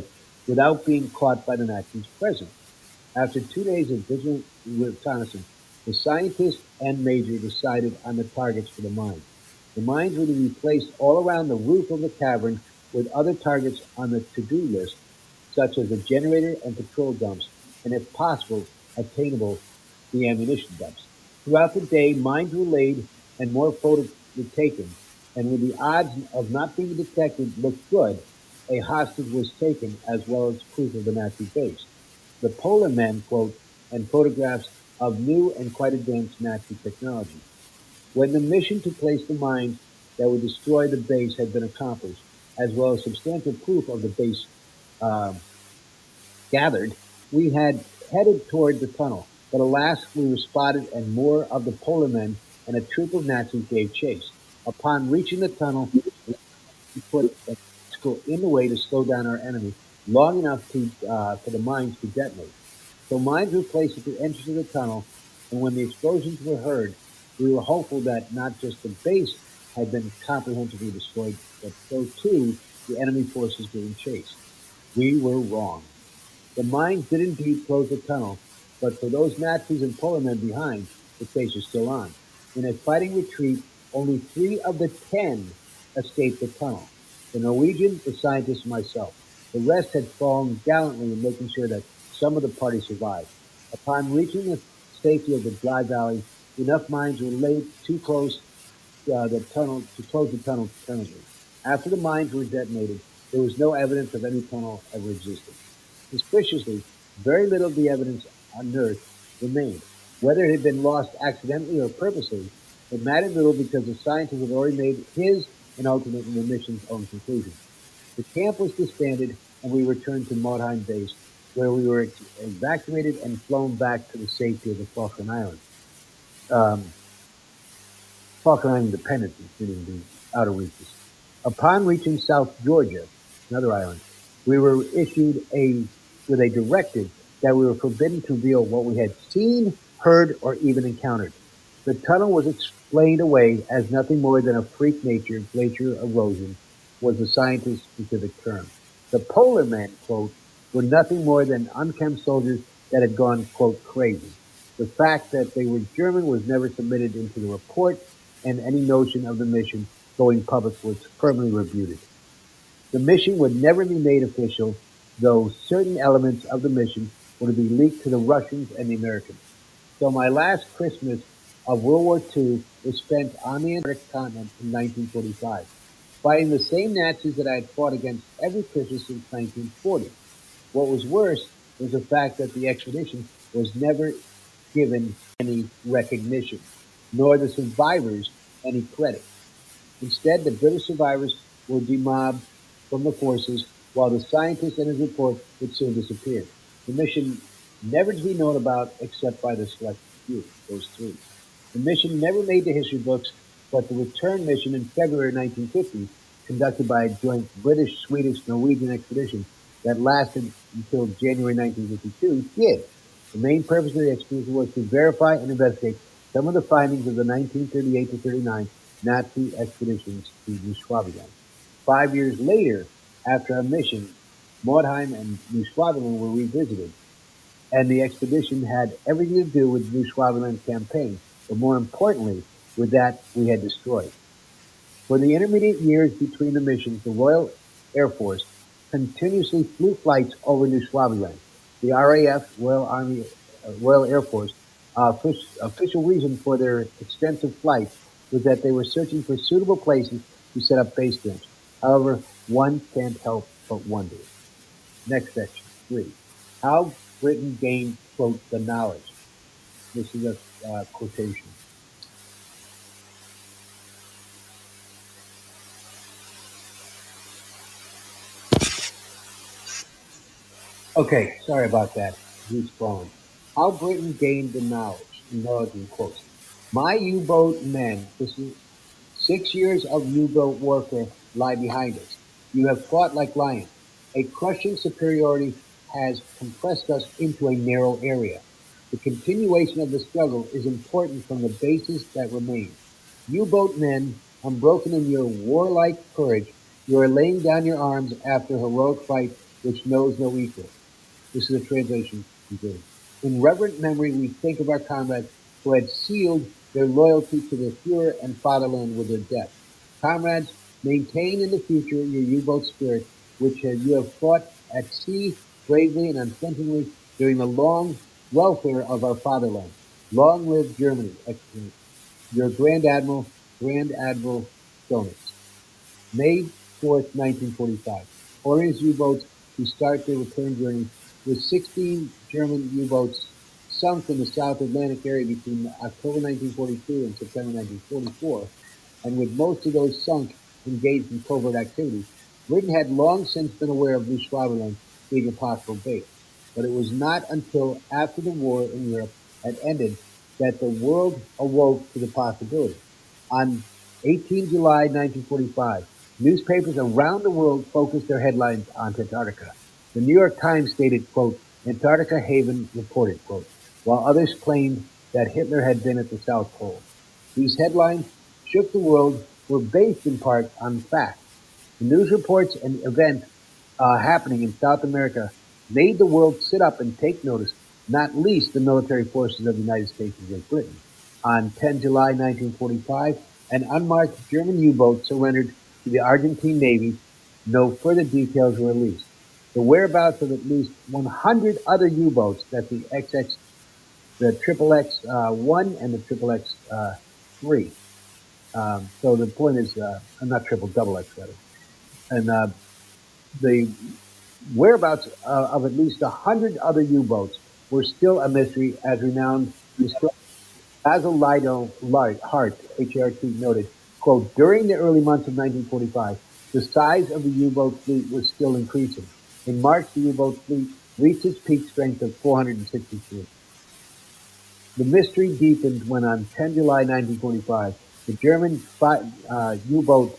without being caught by the Nazis present. After 2 days of vigilant reconnaissance, the scientists and major decided on the targets for the mines. The mines were to be placed all around the roof of the cavern with other targets on the to-do list, such as the generator and patrol dumps, and if possible, attainable, the ammunition dumps. Throughout the day, mines were laid and more photos were taken, and with the odds of not being detected looked good, a hostage was taken as well as proof of the Nazi base. The Polar Men, quote, and photographs of new and quite advanced Nazi technology. When the mission to place the mines that would destroy the base had been accomplished, as well as substantial proof of the base um, gathered, we had headed toward the tunnel, but alas, we were spotted and more of the Polar Men and a troop of Nazis gave chase. Upon reaching the tunnel, we put a obstacle in the way to slow down our enemy long enough for the mines to detonate. So mines were placed at the entrance of the tunnel, and when the explosions were heard, we were hopeful that not just the base had been comprehensively destroyed, but so too the enemy forces were in chase. We were wrong. The mines did indeed close the tunnel, but for those Nazis and Polar Men behind, the chase was still on. In a fighting retreat, only 3 of the 10 escaped the tunnel. The Norwegian, the scientist, and myself. The rest had fallen gallantly in making sure that some of the party survived. Upon reaching the safety of the dry valley, enough mines were laid too close the tunnel to close the tunnel permanently. After the mines were detonated, there was no evidence of any tunnel ever existing. Suspiciously, very little of the evidence unearthed remained. Whether it had been lost accidentally or purposely, it mattered little because the scientist had already made his and ultimately the mission's own conclusion. The camp was disbanded and we returned to Mordheim base, where we were evacuated and flown back to the safety of the Falkland Islands. Um, Falkland Island Independence, meaning the outer reaches. Upon reaching South Georgia, another island, we were issued with a directive that we were forbidden to reveal what we had seen, heard, or even encountered. The tunnel was explained away as nothing more than a freak nature glacier erosion, was the scientist's specific term. The Polar Men, quote, were nothing more than unkempt soldiers that had gone, quote, crazy. The fact that they were German was never submitted into the report, and any notion of the mission going public was firmly refuted. The mission would never be made official, though certain elements of the mission were to be leaked to the Russians and the Americans. So my last Christmas of World War II was spent on the Antarctic continent in 1945, fighting the same Nazis that I had fought against every Christmas since 1940. What was worse was the fact that the expedition was never given any recognition, nor the survivors any credit. Instead, the British survivors were demobbed from the forces, while the scientist and his report would soon disappear. The mission never to be known about except by the select few, those three. The mission never made the history books, but the return mission in February 1950, conducted by a joint British, Swedish, Norwegian expedition that lasted until January 1952, did. The main purpose of the expedition was to verify and investigate some of the findings of the 1938 to 39 Nazi expeditions to New Swabiland. 5 years later, after our mission, Mordheim and New Swabiland were revisited, and the expedition had everything to do with the New Swabiland campaign, but more importantly, with that we had destroyed. For the intermediate years between the missions, the Royal Air Force continuously flew flights over New Swabiland. The RAF, Royal Air Force, official reason for their extensive flights was that they were searching for suitable places to set up base camps. However, one can't help but wonder. Next section, 3. How Britain gained, quote, the knowledge. This is a quotation. Okay, sorry about that. He's falling. How Britain gained the knowledge in quotes. My U-boat men, this is 6 years of U-boat warfare lie behind us. You have fought like lions. A crushing superiority has compressed us into a narrow area. The continuation of the struggle is important from the basis that remains. U-boat men, unbroken in your warlike courage, you are laying down your arms after a heroic fight which knows no equal. This is a translation beginning. In reverent memory, we think of our comrades who had sealed their loyalty to the Fuhrer and fatherland with their death. Comrades, maintain in the future your U-boat spirit, which you have fought at sea bravely and unflinchingly during the long welfare of our fatherland. Long live Germany! Excellent. Your Grand Admiral Stonitz. May 4th, 1945. Orders U-boats to start their return journey with 16 German U-boats sunk in the South Atlantic area between October 1942 and September 1944, and with most of those sunk engaged in covert activity. Britain had long since been aware of New Schwabenland being a possible base, but it was not until after the war in Europe had ended that the world awoke to the possibility. On 18 July 1945, newspapers around the world focused their headlines on Antarctica. The New York Times stated, quote, Antarctica Haven reported, quote, while others claimed that Hitler had been at the South Pole. These headlines shook the world, were based in part on facts. The news reports and events happening in South America made the world sit up and take notice, not least the military forces of the United States and Great Britain. On 10 July 1945, an unmarked German U-boat surrendered to the Argentine Navy. No further details were released. The whereabouts of at least 100 other U-boats, that the Triple X-1 and the Triple X-3. So the point is, not triple, double X rather. And the whereabouts of at least 100 other U-boats were still a mystery, as renowned historian Basil Lydo Hart, HRT, noted, quote, during the early months of 1945, the size of the U-boat fleet was still increasing. In March, the U-boat fleet reached its peak strength of 463. The mystery deepened when on 10 July 1945, the German U-boat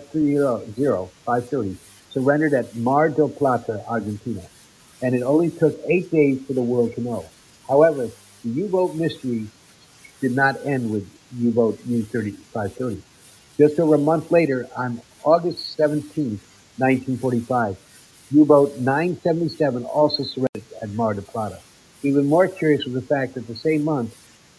530 surrendered at Mar del Plata, Argentina, and it only took 8 days for the world to know. However, the U-boat mystery did not end with U-boat U-530. Just over a month later, on August 17, 1945, U-boat 977 also surrendered at Mar del Plata. Even more curious was the fact that the same month,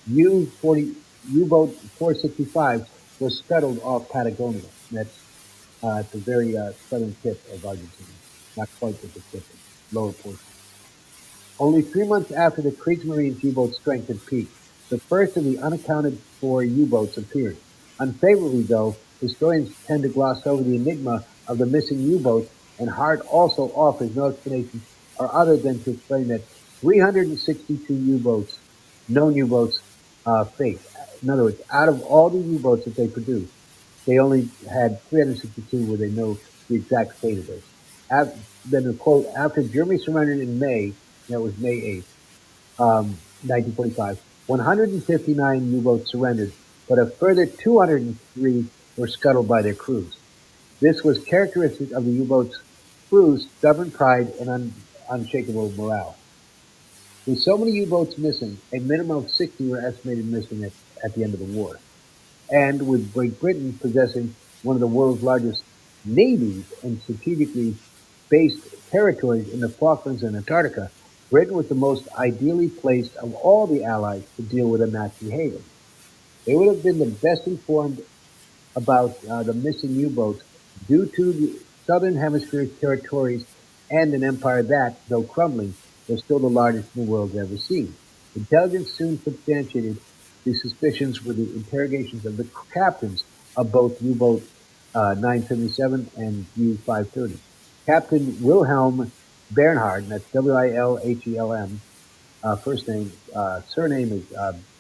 U-boat 465 was scuttled off Patagonia. That's at the very southern tip of Argentina, not quite at the tip, lower portion. Only 3 months after the Kriegsmarine's U-boat strength had peaked, the first of the unaccounted for U-boats appeared. Unfavorably, though, historians tend to gloss over the enigma of the missing U-boats, and Hart also offers no explanation or other than to explain that 362 U-boats, known U-boats, fake. In other words, out of all the U-boats that they produced, they only had 362 where they know the exact fate of those. Then the quote, after Germany surrendered in May, that was May 8th, 1945, 159 U-boats surrendered, but a further 203 were scuttled by their crews. This was characteristic of the U-boats' crews' stubborn pride and unshakable morale. With so many U-boats missing, a minimum of 60 were estimated missing at the end of the war. And with Great Britain possessing one of the world's largest navies and strategically based territories in the Falklands and Antarctica, Britain was the most ideally placed of all the Allies to deal with a Nazi haven. They would have been the best informed about the missing U-boats due to the Southern Hemisphere's territories and an empire that, though crumbling, was still the largest the world had ever seen. Intelligence soon substantiated the suspicions with the interrogations of the captains of both U-boat 977 and U-530. Captain Wilhelm Bernhard, and that's Wilhelm, first name, surname is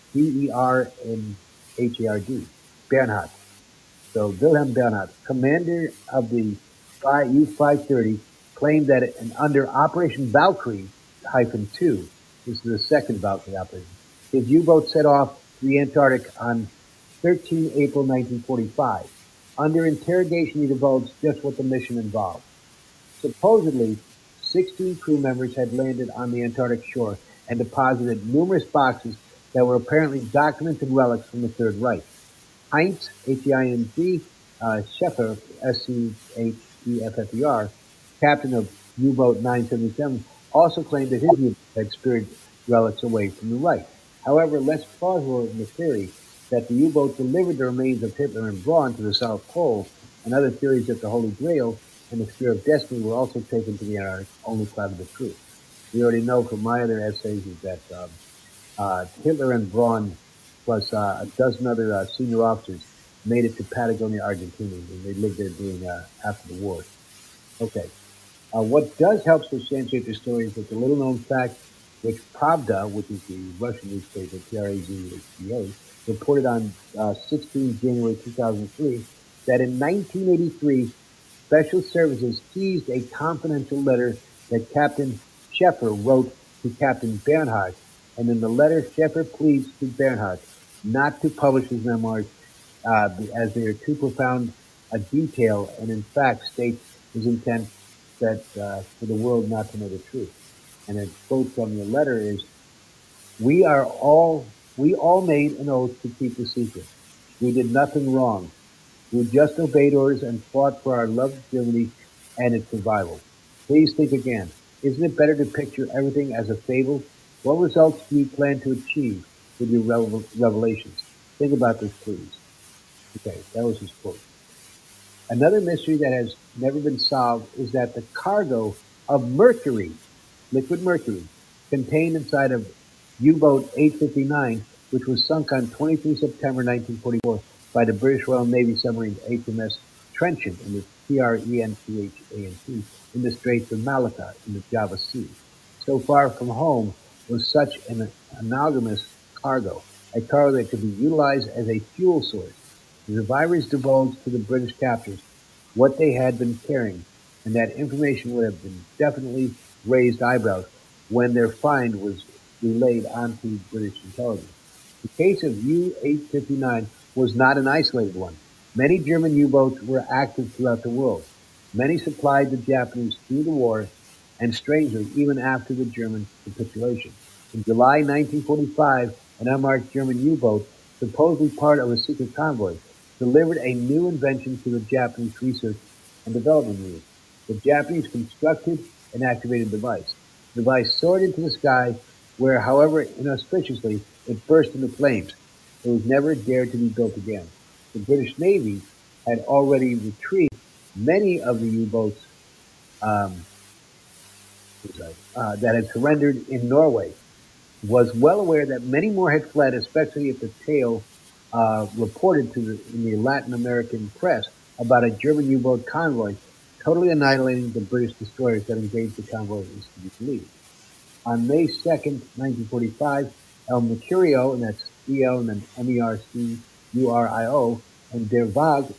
Bernhard, Bernhard. So Wilhelm Bernhard, commander of the U-530, claimed that under Operation Valkyrie-2, this is the second Valkyrie operation, his U-boat set off to the Antarctic on 13 April 1945. Under interrogation, he divulged just what the mission involved. Supposedly, 16 crew members had landed on the Antarctic shore and deposited numerous boxes that were apparently documents and relics from the Third Reich. Heinz, H-E-I-N-Z, Scheffer, S-C-H-E-F-F-E-R, captain of U-boat 977 also claimed that his U-boat had speared relics away from the right. However, less plausible in the theory that the U-boat delivered the remains of Hitler and Braun to the South Pole, and other theories that the Holy Grail and the Spear of Destiny were also taken to the Antarctic only clouded the truth. We already know from my other essays is that Hitler and Braun, plus a dozen other senior officers, made it to Patagonia, Argentina, and they lived there during after the war. Okay. What does help substantiate the story is that the little-known fact, which Pravda, which is the Russian newspaper, Pravda, reported on 16 January 2003, that in 1983, Special Services seized a confidential letter that Captain Scheffer wrote to Captain Bernhardt, and in the letter, Scheffer pleads to Bernhardt not to publish his memoirs as they are too profound a detail, and in fact states his intent that for the world not to know the truth. And a quote from the letter is, we all made an oath to keep the secret. We did nothing wrong. We just obeyed orders and fought for our loved Germany and its survival. Please think again. Isn't it better to picture everything as a fable? What results do you plan to achieve with your revelations? Think about this, please. Okay, that was his quote. Another mystery that has never been solved is that the cargo of mercury, liquid mercury, contained inside of U-boat 859, which was sunk on 23 September 1944 by the British Royal Navy submarine HMS Trenchant in the Trenchant in the Straits of Malacca in the Java Sea. So far from home was such an anomalous cargo, a cargo that could be utilized as a fuel source. The survivors divulged to the British captors what they had been carrying, and that information would have been definitely raised eyebrows when their find was relayed onto British intelligence. The case of U-859 was not an isolated one. Many German U-boats were active throughout the world. Many supplied the Japanese through the war, and strangely, even after the German capitulation. In July 1945, an unmarked German U-boat, supposedly part of a secret convoy, delivered a new invention to the Japanese research and development unit. The Japanese constructed and activated the device. The device soared into the sky, where, however inauspiciously, it burst into flames. It was never dared to be built again. The British Navy had already retrieved many of the U-boats that had surrendered in Norway, was well aware that many more had fled, especially if the tale reported in the Latin American press about a German U-boat convoy totally annihilating the British destroyers that engaged the convoy is to be believed. On May 2nd, 1945, El Mercurio, and that's E-L and then M-E-R-C-U-R-I-O, and Der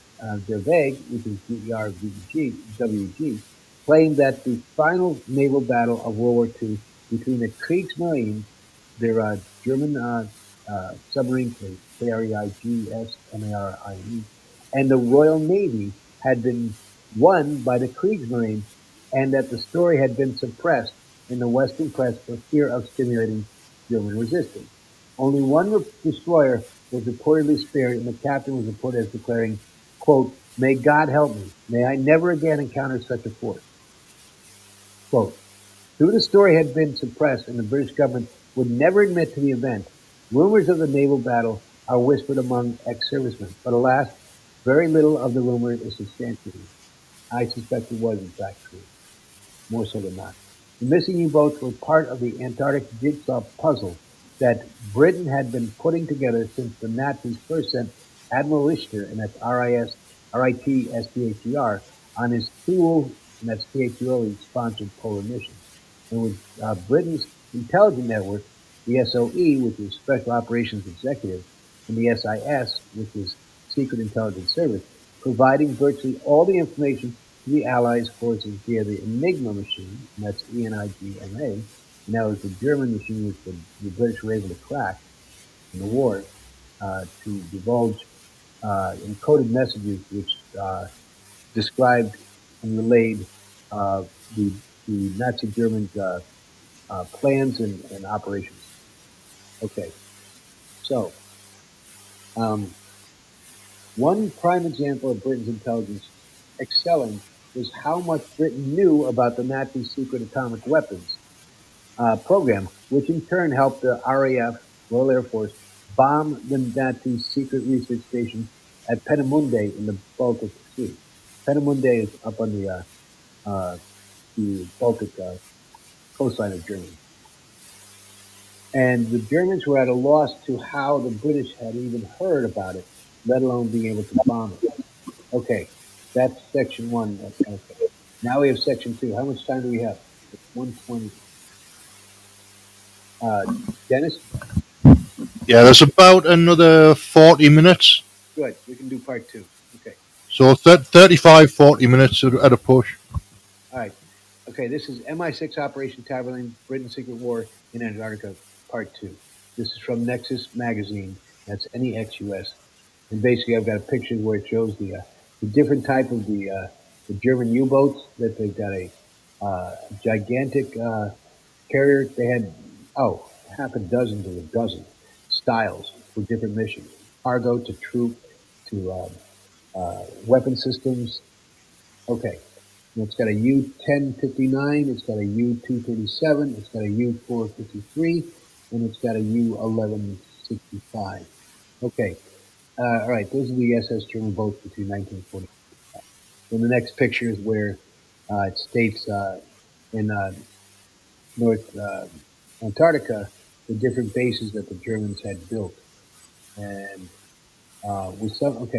Weg, which is D-E-R-W-G, claimed that the final naval battle of World War II between the Kriegsmarine, their German submarine fleet, K-R-E-I-G-S-M-A-R-I-E, and the Royal Navy had been won by the Kriegsmarine, and that the story had been suppressed in the Western press for fear of stimulating German resistance. Only one destroyer was reportedly spared, and the captain was reported as declaring, quote, "May God help me. May I never again encounter such a force." Quote, though the story had been suppressed and the British government would never admit to the event, rumors of the naval battle are whispered among ex-servicemen, but alas, very little of the rumor is substantiated. I suspect it was in fact true, more so than not. The missing U-boats were part of the Antarctic jigsaw puzzle that Britain had been putting together since the Nazis first sent Admiral Richter, and that's R-I-S-R-I-T-S-T-H-E-R, on his Thule, and that's T-H-U-L-E, sponsored polar missions. And with Britain's intelligence network, the SOE, which is Special Operations Executive, and the SIS, which is Secret Intelligence Service, providing virtually all the information to the Allies forces via the Enigma machine, and that's E-N-I-G-M-A, and that was the German machine which the British were able to crack in the war to divulge encoded messages which described and relayed the Nazi Germans' plans and operations. Okay, so one prime example of Britain's intelligence excelling was how much Britain knew about the Nazi secret atomic weapons program, which in turn helped the RAF, Royal Air Force, bomb the Nazi secret research station at Peenemünde in the Baltic Sea. Peenemünde is up on the Baltic coastline of Germany. And the Germans were at a loss to how the British had even heard about it, let alone being able to bomb it. Okay, that's section one. Okay. Now we have section two. How much time do we have? It's 1:20. Dennis? Yeah, there's about another 40 minutes. Good. We can do part two. Okay. So 35, 40 minutes at a push. All right. Okay, this is MI6 Operation Tamerlane, Britain's Secret War in Antarctica, part two. This is from Nexus Magazine. That's NEXUS. And basically, I've got a picture where it shows the different type of the German U-boats. That they've got a gigantic carrier. They had half a dozen to a dozen styles for different missions: cargo to troop to weapon systems. Okay, and it's got a U-1059. It's got a U-237. It's got a U-453, and it's got a U-1165. Okay. All right, those are the SS German boats between 1940 and 1945. Then the next picture is where it states in North Antarctica the different bases that the Germans had built. And with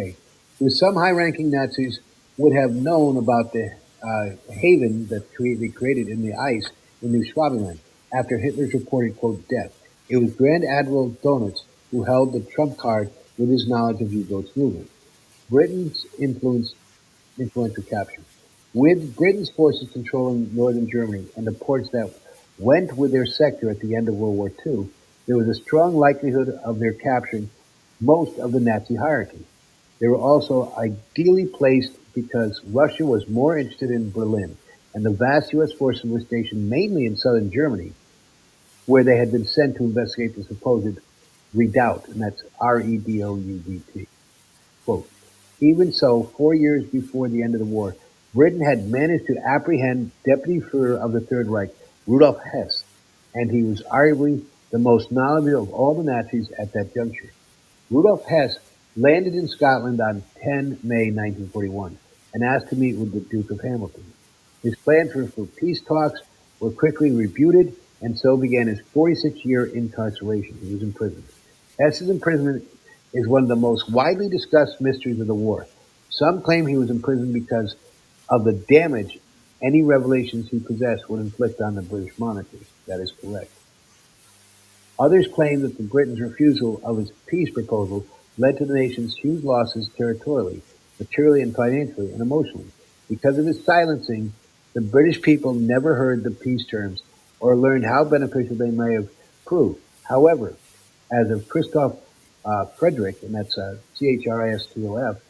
some high-ranking Nazis would have known about the haven that they created in the ice in New Schwabenland after Hitler's reported, quote, death. It was Grand Admiral Dönitz who held the trump card with his knowledge of U-boats movement. Britain's influential capture. With Britain's forces controlling northern Germany and the ports that went with their sector at the end of World War II, there was a strong likelihood of their capturing most of the Nazi hierarchy. They were also ideally placed because Russia was more interested in Berlin, and the vast U.S. forces were stationed mainly in southern Germany, where they had been sent to investigate the supposed redoubt, and that's REDOUBT. Quote, even so, 4 years before the end of the war, Britain had managed to apprehend Deputy Führer of the Third Reich, Rudolf Hess, and he was arguably the most knowledgeable of all the Nazis at that juncture. Rudolf Hess landed in Scotland on 10 May 1941 and asked to meet with the Duke of Hamilton. His plans for peace talks were quickly rebutted, and so began his 46-year incarceration. He was imprisoned. Hess's imprisonment is one of the most widely discussed mysteries of the war. Some claim he was imprisoned because of the damage any revelations he possessed would inflict on the British monarchy. That is correct. Others claim that the Britain's refusal of his peace proposal led to the nation's huge losses territorially, materially and financially, and emotionally. Because of his silencing, the British people never heard the peace terms or learned how beneficial they may have proved. However, as of Christoph Friedrich, and that's CHRISTOF,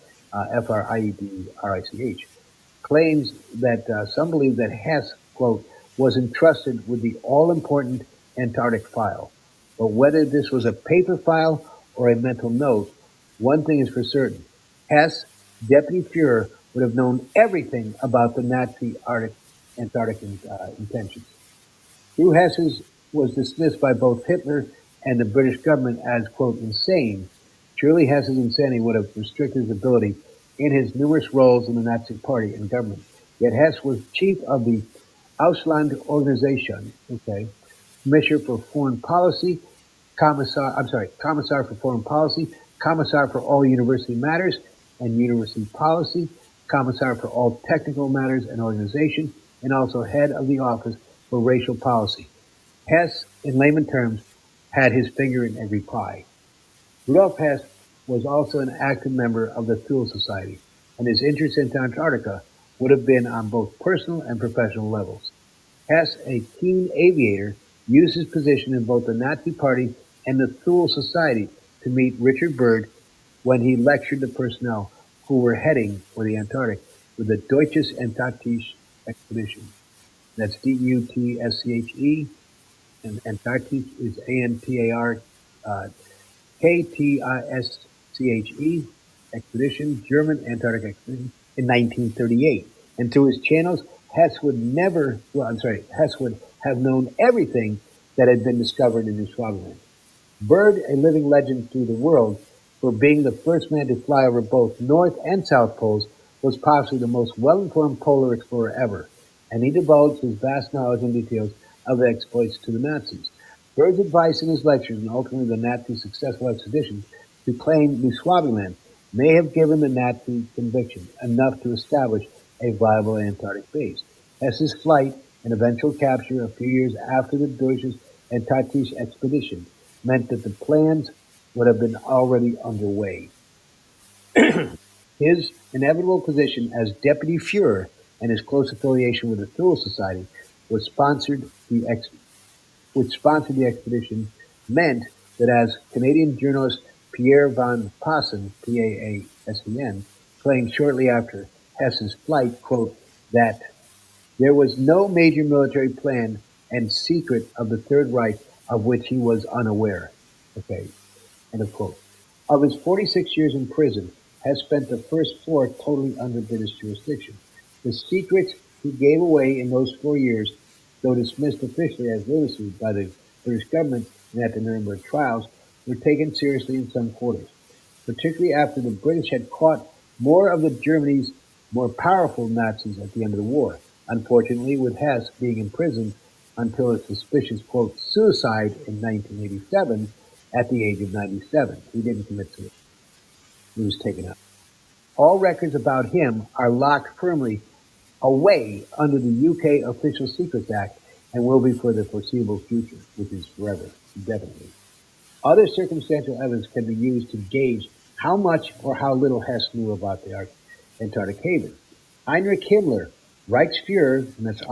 FRIEDRICH, claims that some believe that Hess, quote, was entrusted with the all-important Antarctic file. But whether this was a paper file or a mental note, one thing is for certain. Hess, Deputy Führer, would have known everything about the Nazi Antarctic intentions. Hugh Hess was dismissed by both Hitler and the British government as, quote, insane. Surely Hess's insanity would have restricted his ability in his numerous roles in the Nazi Party and government. Yet Hess was chief of the Ausland Organization, Commissioner for Foreign Policy, Commissar for Foreign Policy, Commissar for all University Matters and University Policy, Commissar for all Technical Matters and Organization, and also head of the Office for Racial Policy. Hess, in layman terms, had his finger in every pie. Rudolf Hess was also an active member of the Thule Society, and his interest in Antarctica would have been on both personal and professional levels. Hess, a keen aviator, used his position in both the Nazi Party and the Thule Society to meet Richard Byrd when he lectured the personnel who were heading for the Antarctic with the Deutsches Antarktische Expedition. That's DUTSCHE, and Antarktis is ANTARKTISCHE Expedition, German Antarctic Expedition, in 1938. and through his channels, Hess would have known everything that had been discovered in New Swaziland. Byrd, a living legend through the world for being the first man to fly over both North and South Poles, was possibly the most well-informed polar explorer ever, and he divulged his vast knowledge and details of the exploits to the Nazis. Byrd's advice in his lectures and ultimately the Nazis' successful expedition to claim New Swaziland may have given the Nazi conviction enough to establish a viable Antarctic base. Hess's flight and eventual capture a few years after the Deutsches Antarktische expedition meant that the plans would have been already underway. His inevitable position as deputy Fuhrer and his close affiliation with the Thule Society, which sponsored the expedition, meant that, as Canadian journalist Pierre Van Pasen, P-A-A-S-E-N, claimed shortly after Hess's flight, quote, that there was no major military plan and secret of the Third Reich of which he was unaware. Okay, end of quote. Of his 46 years in prison, Hess spent the first 4 totally under British jurisdiction. The secrets he gave away in those 4 years, though dismissed officially as lunacy by the British government and at the Nuremberg trials, were taken seriously in some quarters, particularly after the British had caught more of the Germany's more powerful Nazis at the end of the war. Unfortunately, with Hess being imprisoned until his suspicious, quote, suicide in 1987 at the age of 97. He didn't commit suicide. He was taken out. All records about him are locked firmly away under the UK Official Secrets Act and will be for the foreseeable future, which is forever, definitely. Other circumstantial evidence can be used to gauge how much or how little Hess knew about the Antarctic haven. Heinrich Himmler, Reichsfuhrer, and that's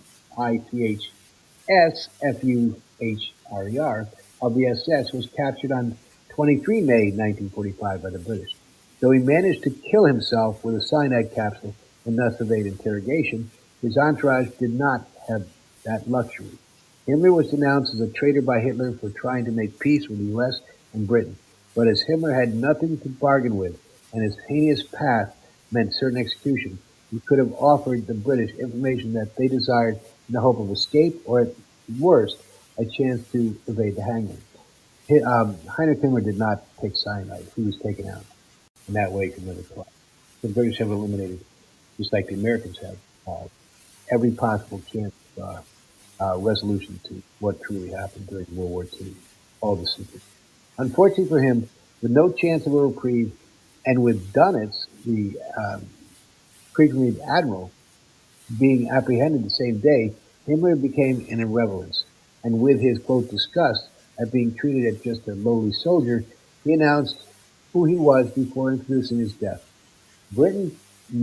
R-E-I-C-H-S-F-U-H-R-E-R, of the SS, was captured on 23 May 1945 by the British. Though he managed to kill himself with a cyanide capsule and thus evade interrogation, his entourage did not have that luxury. Himmler was denounced as a traitor by Hitler for trying to make peace with the U.S. and Britain, but as Himmler had nothing to bargain with and his heinous path meant certain execution, he could have offered the British information that they desired in the hope of escape or, at worst, a chance to evade the hangman. Heinrich Himmler did not take cyanide. He was taken out. And that way he could never collapse. The British have eliminated, just like the Americans have, every possible chance of resolution to what truly happened during World War II, all the secrets. Unfortunately for him, with no chance of a reprieve, and with Dönitz, the Kriegsmarine admiral, being apprehended the same day, Himmler became an irrelevance, and with his, quote, disgust at being treated as just a lowly soldier, he announced who he was before introducing his death. Britain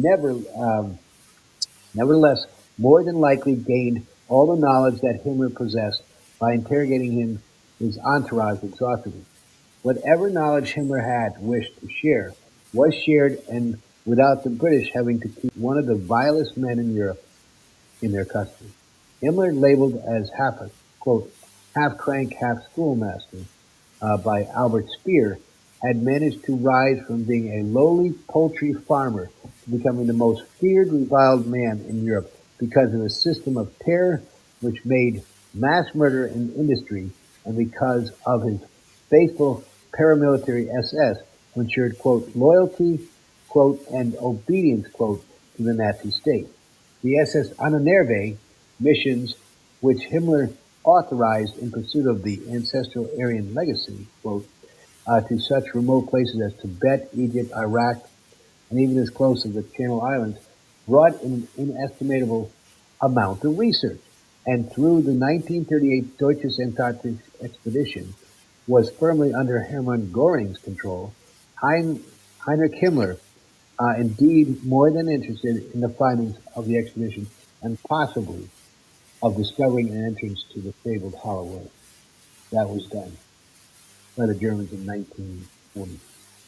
nevertheless, more than likely gained all the knowledge that Himmler possessed by interrogating his entourage exhaustively. Whatever knowledge Himmler had wished to share was shared, and without the British having to keep one of the vilest men in Europe in their custody. Himmler, labeled as quote, half crank, half schoolmaster by Albert Speer, had managed to rise from being a lowly poultry farmer to becoming the most feared, reviled man in Europe because of a system of terror which made mass murder an industry, and because of his faithful paramilitary SS, who ensured, quote, loyalty, quote, and obedience, quote, to the Nazi state. The SS Ahnenerbe missions, which Himmler authorized in pursuit of the ancestral Aryan legacy, quote, to such remote places as Tibet, Egypt, Iraq, and even as close as the Channel Islands, brought in an inestimable amount of research. And through the 1938 Deutsches Antarktische expedition was firmly under Hermann Göring's control, Heinrich Himmler, indeed more than interested in the findings of the expedition and possibly of discovering an entrance to the fabled Hollow Earth. That was done by the Germans in 1940.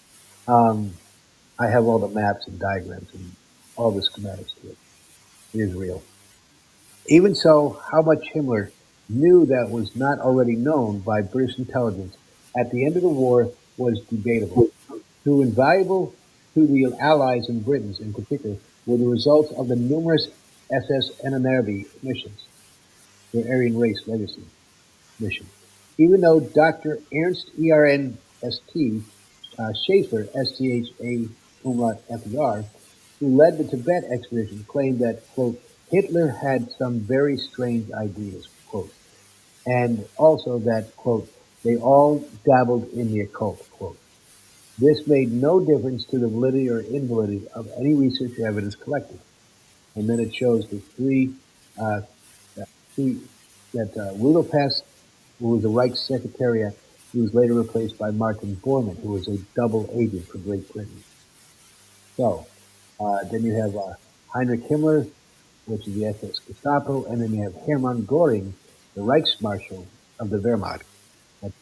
I have all the maps and diagrams and all the schematics to it. It is real. Even so, how much Himmler knew that was not already known by British intelligence at the end of the war was debatable. Too invaluable to the Allies and Britons in particular were the results of the numerous SS Antonov missions, the Aryan Race Legacy mission. Even though Dr. Ernst Ernst Schaefer, STHA umlaut FER, who led the Tibet expedition, claimed that, quote, Hitler had some very strange ideas, quote, and also that, quote, they all dabbled in the occult, quote. This made no difference to the validity or invalidity of any research or evidence collected. And then it shows the uh, three that Rudolf Hess, who was the Reich Secretariat, he was later replaced by Martin Bormann, who was a double agent for Great Britain. So then you have Heinrich Himmler, which is the SS Gestapo, and then you have Hermann Göring, the Reichsmarshal of the Wehrmacht, that's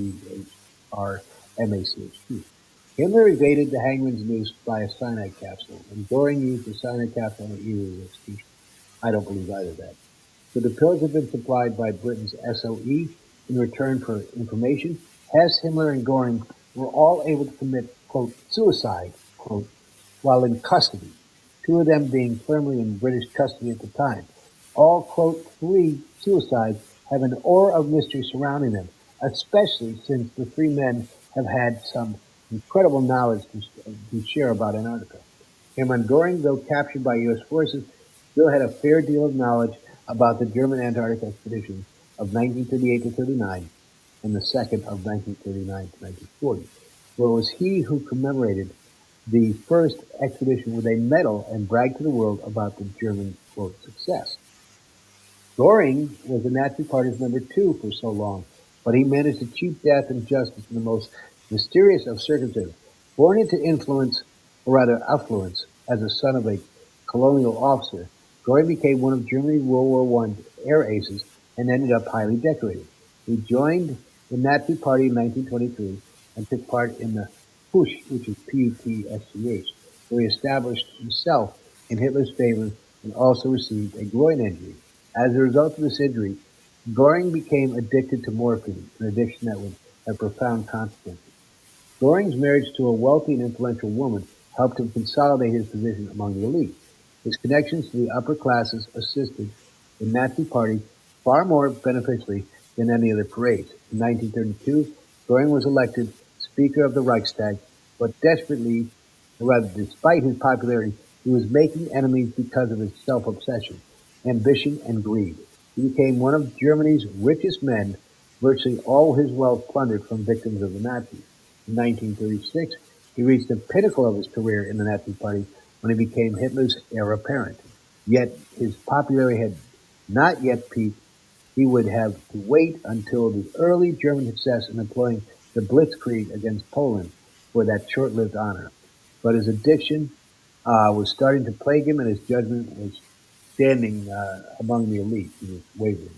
WHRMACHT. Himmler evaded the hangman's noose by a cyanide capsule, and Göring used the cyanide capsule on either execution. I don't believe either of that. So the pills have been supplied by Britain's SOE in return for information. Hess, Himmler, and Göring were all able to commit, quote, suicide, quote, while in custody, two of them being firmly in British custody at the time. All, quote, three suicides have an aura of mystery surrounding them, especially since the three men have had some incredible knowledge to share about Antarctica. Hermann Göring, though captured by U.S. forces, still had a fair deal of knowledge about the German Antarctic expedition of 1938 to 39 and the second of 1939 to 1940, where it was he who commemorated the first expedition with a medal and bragged to the world about the German, quote, success. Göring was the Nazi Party's number 2 for so long, but he managed to cheat death and justice in the most mysterious of circumstances. Born into influence, or rather affluence, as the son of a colonial officer, Göring became one of Germany's World War I air aces and ended up highly decorated. He joined the Nazi Party in 1923 and took part in the Putsch, which is P-U-T-S-C-H, where he established himself in Hitler's favor and also received a groin injury. As a result of this injury, Göring became addicted to morphine, an addiction that would have profound consequences. Göring's marriage to a wealthy and influential woman helped him consolidate his position among the elite. His connections to the upper classes assisted the Nazi Party far more beneficially than any other parades. In 1932, Göring was elected Speaker of the Reichstag, but desperately, or rather despite his popularity, he was making enemies because of his self-obsession, ambition, and greed. He became one of Germany's richest men, virtually all his wealth plundered from victims of the Nazis. In 1936, he reached the pinnacle of his career in the Nazi Party when he became Hitler's heir apparent. Yet his popularity had not yet peaked. He would have to wait until the early German success in employing the Blitzkrieg against Poland for that short-lived honor. But his addiction was starting to plague him, and his judgment was standing among the elite. He was wavering.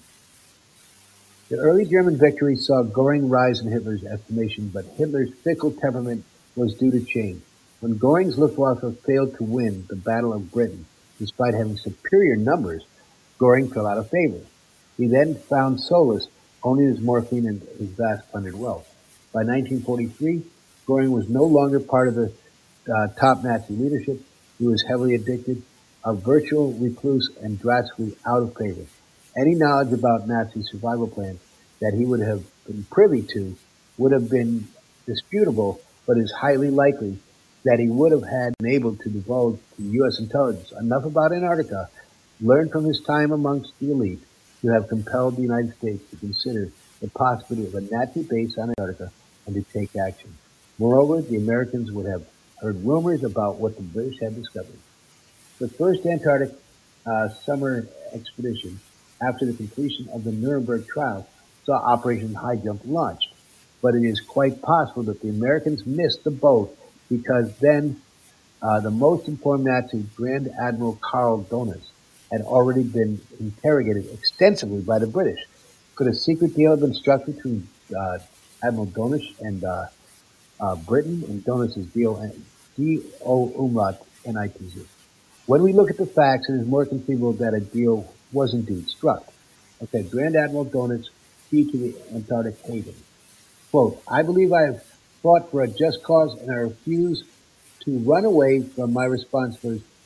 The early German victory saw Göring rise in Hitler's estimation, but Hitler's fickle temperament was due to change. When Göring's Luftwaffe failed to win the Battle of Britain, despite having superior numbers, Göring fell out of favor. He then found solace only in his morphine and his vast plundered wealth. By 1943, Göring was no longer part of the top Nazi leadership. He was heavily addicted, a virtual recluse, and drastically out of favor. Any knowledge about Nazi survival plans that he would have been privy to would have been disputable, but is highly likely that he would have been able to divulge to U.S. intelligence enough about Antarctica, learned from his time amongst the elite, to have compelled the United States to consider the possibility of a Nazi base on Antarctica and to take action. Moreover, the Americans would have heard rumors about what the British had discovered. The first Antarctic summer expedition, after the completion of the Nuremberg trial, saw Operation High Jump launched. But it is quite possible that the Americans missed the boat because then the most informed Nazi, Grand Admiral Karl Dönitz, had already been interrogated extensively by the British. Could a secret deal have been struck between Admiral Dönitz and Britain and Dönitz's deal, D-O umlaut N-I-T-Z? When we look at the facts, it is more conceivable that a deal was indeed struck. Okay, Grand Admiral Dönitz, key to the Antarctic haven. Quote, I believe I have fought for a just cause and I refuse to run away from my responsibilities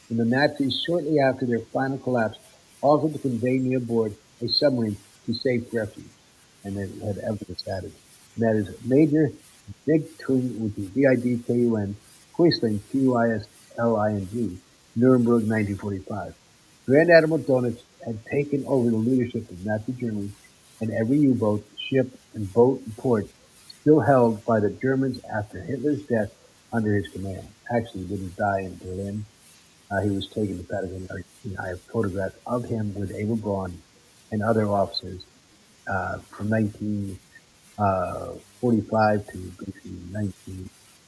when the Nazis, shortly after their final collapse, offered to convey me aboard a submarine to safe refuge, and it had evidence added. And that is Major Vidkun, which is Vidkun, Quisling, Quisling, Nuremberg, 1945. Grand Admiral Donitz had taken over the leadership of Nazi Germany, and every U-boat, ship, and boat and port still held by the Germans after Hitler's death under his command. Actually, he didn't die in Berlin. He was taken to Patagonia. I have photographs of him with Abel Braun and other officers from 1945 to basically 19.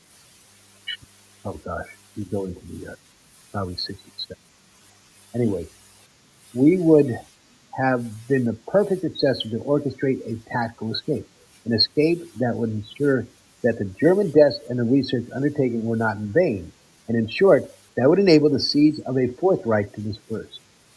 Oh gosh, he's going to be probably 67. Anyway, we would have been the perfect successor to orchestrate a tactical escape, an escape that would ensure that the German deaths and the research undertaken were not in vain, and in short, that would enable the seeds of a Fourth Reich to disperse.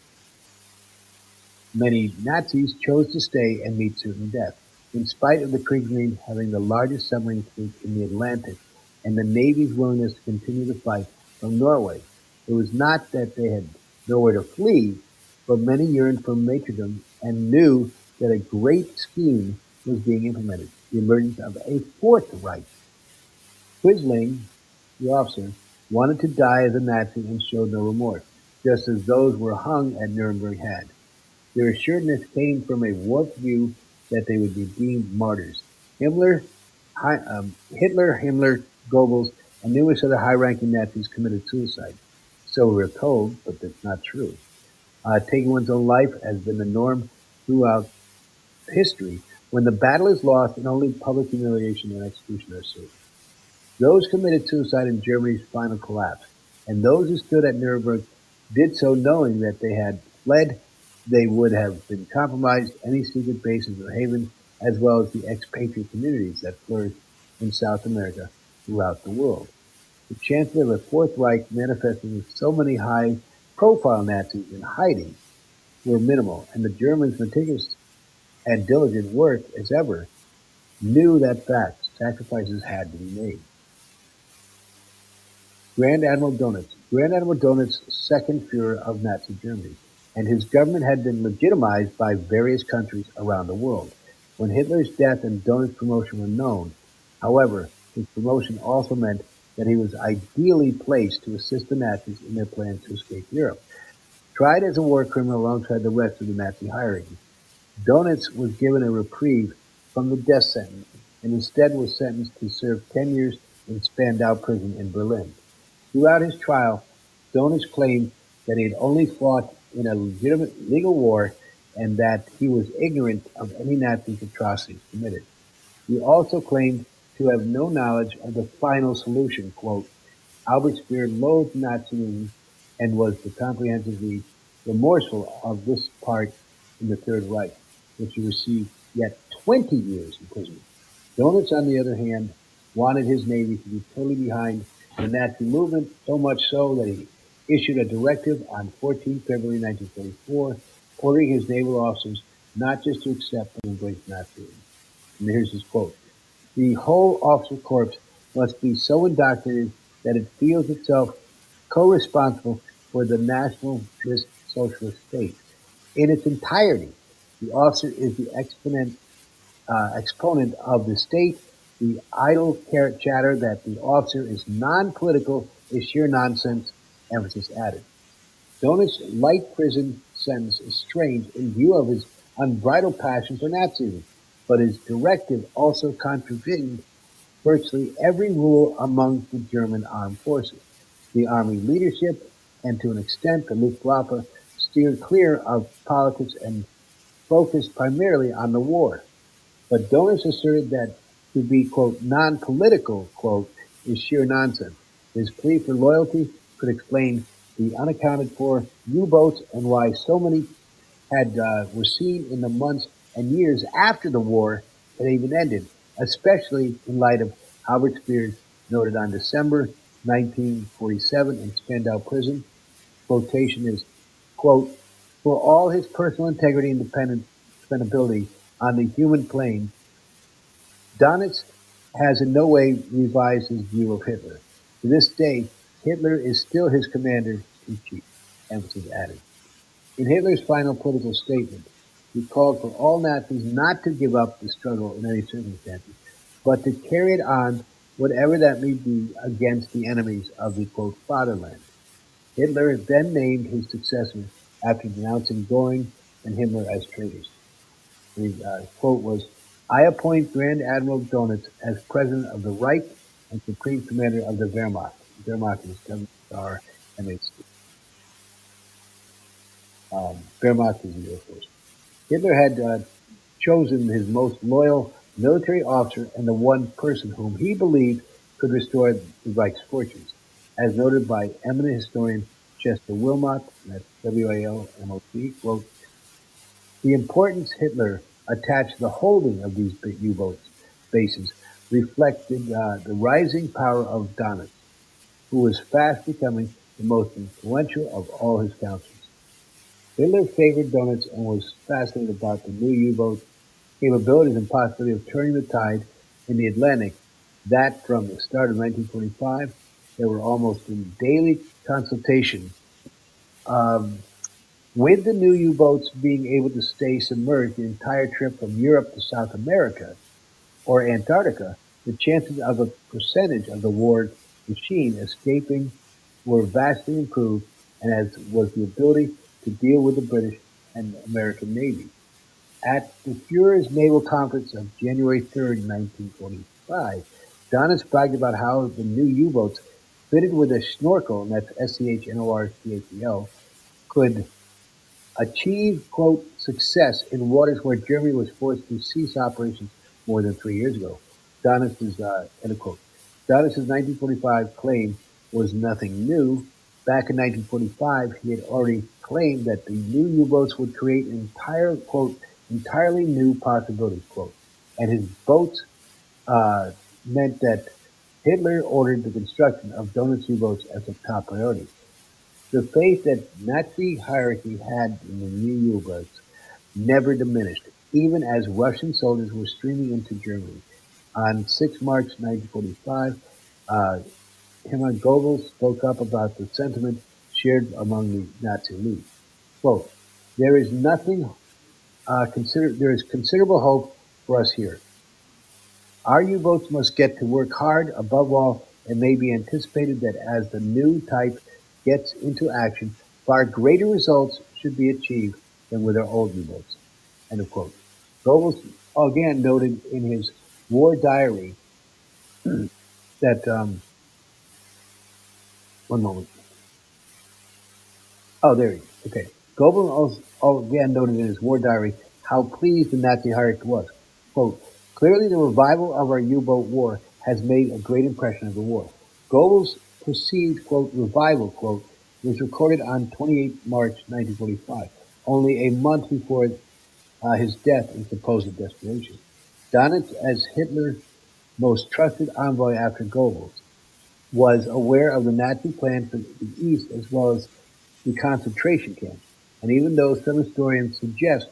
Many Nazis chose to stay and meet certain death, in spite of the Kriegsmarine having the largest submarine fleet in the Atlantic and the Navy's willingness to continue the fight from Norway. It was not that they had nowhere to flee, but many yearned for martyrdom and knew that a great scheme was being implemented, the emergence of a Fourth Reich. Quisling, the officer, wanted to die as a Nazi and showed no remorse, just as those were hung at Nuremberg had. Their assuredness came from a warped view that they would be deemed martyrs. Hitler, Goebbels, and numerous other high-ranking Nazis committed suicide. So we were told, but that's not true. Taking one's own life has been the norm throughout history when the battle is lost and only public humiliation and execution are safe. Those committed suicide in Germany's final collapse, and those who stood at Nuremberg did so knowing that they had fled. They would have been compromised any secret bases or havens, as well as the expatriate communities that flourished in South America throughout the world. The chances of a Fourth Reich manifesting with so many high-profile Nazis in hiding were minimal, and the Germans, meticulous and diligent work as ever, knew that fact. Sacrifices had to be made. Grand Admiral Donitz. Grand Admiral Donitz, second Fuhrer of Nazi Germany, and his government had been legitimized by various countries around the world. When Hitler's death and Donitz's promotion were known, however, his promotion also meant that he was ideally placed to assist the Nazis in their plans to escape Europe. Tried as a war criminal alongside the rest of the Nazi hierarchy, Donitz was given a reprieve from the death sentence and instead was sentenced to serve 10 years in Spandau prison in Berlin. Throughout his trial, Donitz claimed that he had only fought in a legitimate legal war and that he was ignorant of any Nazi atrocities committed. He also claimed to have no knowledge of the final solution, quote, Albert Speer loathed Nazism and was comprehensively remorseful of this part in the Third Reich, which he received yet 20 years in prison. Donitz, on the other hand, wanted his Navy to be totally behind the Nazi movement, so much so that he issued a directive on 14 February 1944, ordering his naval officers not just to accept but embrace Nazism. And here's his quote. The whole officer corps must be so indoctrinated that it feels itself co-responsible for the nationalist socialist state. In its entirety, the officer is the exponent of the state. The idle chatter that the officer is non-political is sheer nonsense, emphasis added. Donitz's light prison sentence is strange in view of his unbridled passion for Nazism, but his directive also contravened virtually every rule among the German armed forces. The army leadership, and to an extent the Luftwaffe, steered clear of politics and focused primarily on the war. But Donitz asserted that to be, quote, non-political, quote, is sheer nonsense. His plea for loyalty could explain the unaccounted for U-boats and why so many were seen in the months and years after the war had even ended, especially in light of Albert Speer's noted on December 1947 in Spandau prison. Quotation is, quote, for all his personal integrity and dependability on the human plane, Donitz has in no way revised his view of Hitler. To this day, Hitler is still his commander in chief, emphasis added. In Hitler's final political statement, he called for all Nazis not to give up the struggle in any circumstances, but to carry it on, whatever that may be, against the enemies of the quote, fatherland. Hitler then named his successor after denouncing Göring and Himmler as traitors. His quote was, I appoint Grand Admiral Dönitz as President of the Reich and Supreme Commander of the Wehrmacht. Wehrmacht is WRMHC. Wehrmacht is the Air Force. Hitler had chosen his most loyal military officer and the one person whom he believed could restore the Reich's fortunes, as noted by eminent historian Chester Wilmot, that's W-A-L-M-O-T, quote, the importance Hitler attached to the holding of these U-boat bases reflected the rising power of Dönitz, who was fast becoming the most influential of all his counselors. Hitler favored Dönitz and was fascinated about the new U-boat capabilities and possibility of turning the tide in the Atlantic that from the start of 1925, they were almost in daily consultation. With the new U-boats being able to stay submerged the entire trip from Europe to South America or Antarctica, the chances of a percentage of the war machine escaping were vastly improved, and as was the ability to deal with the British and American Navy. At the Führer's Naval Conference of January 3rd, 1945, Dönitz bragged about how the new U-boats fitted with a snorkel, and that's S-C-H-N-O-R-C-H-E-L, could achieve, quote, success in waters where Germany was forced to cease operations more than 3 years ago. Dönitz's, end of quote. Dönitz's 1945 claim was nothing new. Back in 1945, he had already claimed that the new U-boats would create entirely new possibilities, quote. And his boats meant that Hitler ordered the construction of Dönitz U-boats as a top priority. The faith that Nazi hierarchy had in the new U-boats never diminished, even as Russian soldiers were streaming into Germany. On 6 March 1945, Hermann Goebbels spoke up about the sentiment shared among the Nazi elite. Quote, there is considerable hope for us here. Our U-boats must get to work hard. Above all, it may be anticipated that as the new type gets into action, far greater results should be achieved than with our old U-boats. End of quote. Goebbels again noted in his war diary that, one moment. Oh, there he is. Okay. Goebbels again noted in his war diary how pleased the Nazi hierarchy was. Quote, clearly the revival of our U-boat war has made a great impression of the war. Goebbels' perceived, quote, revival, quote, was recorded on 28 March 1945, only a month before his death in supposed desperation. Dönitz, as Hitler's most trusted envoy after Goebbels, was aware of the Nazi plan for the East as well as the concentration camps. And even though some historians suggest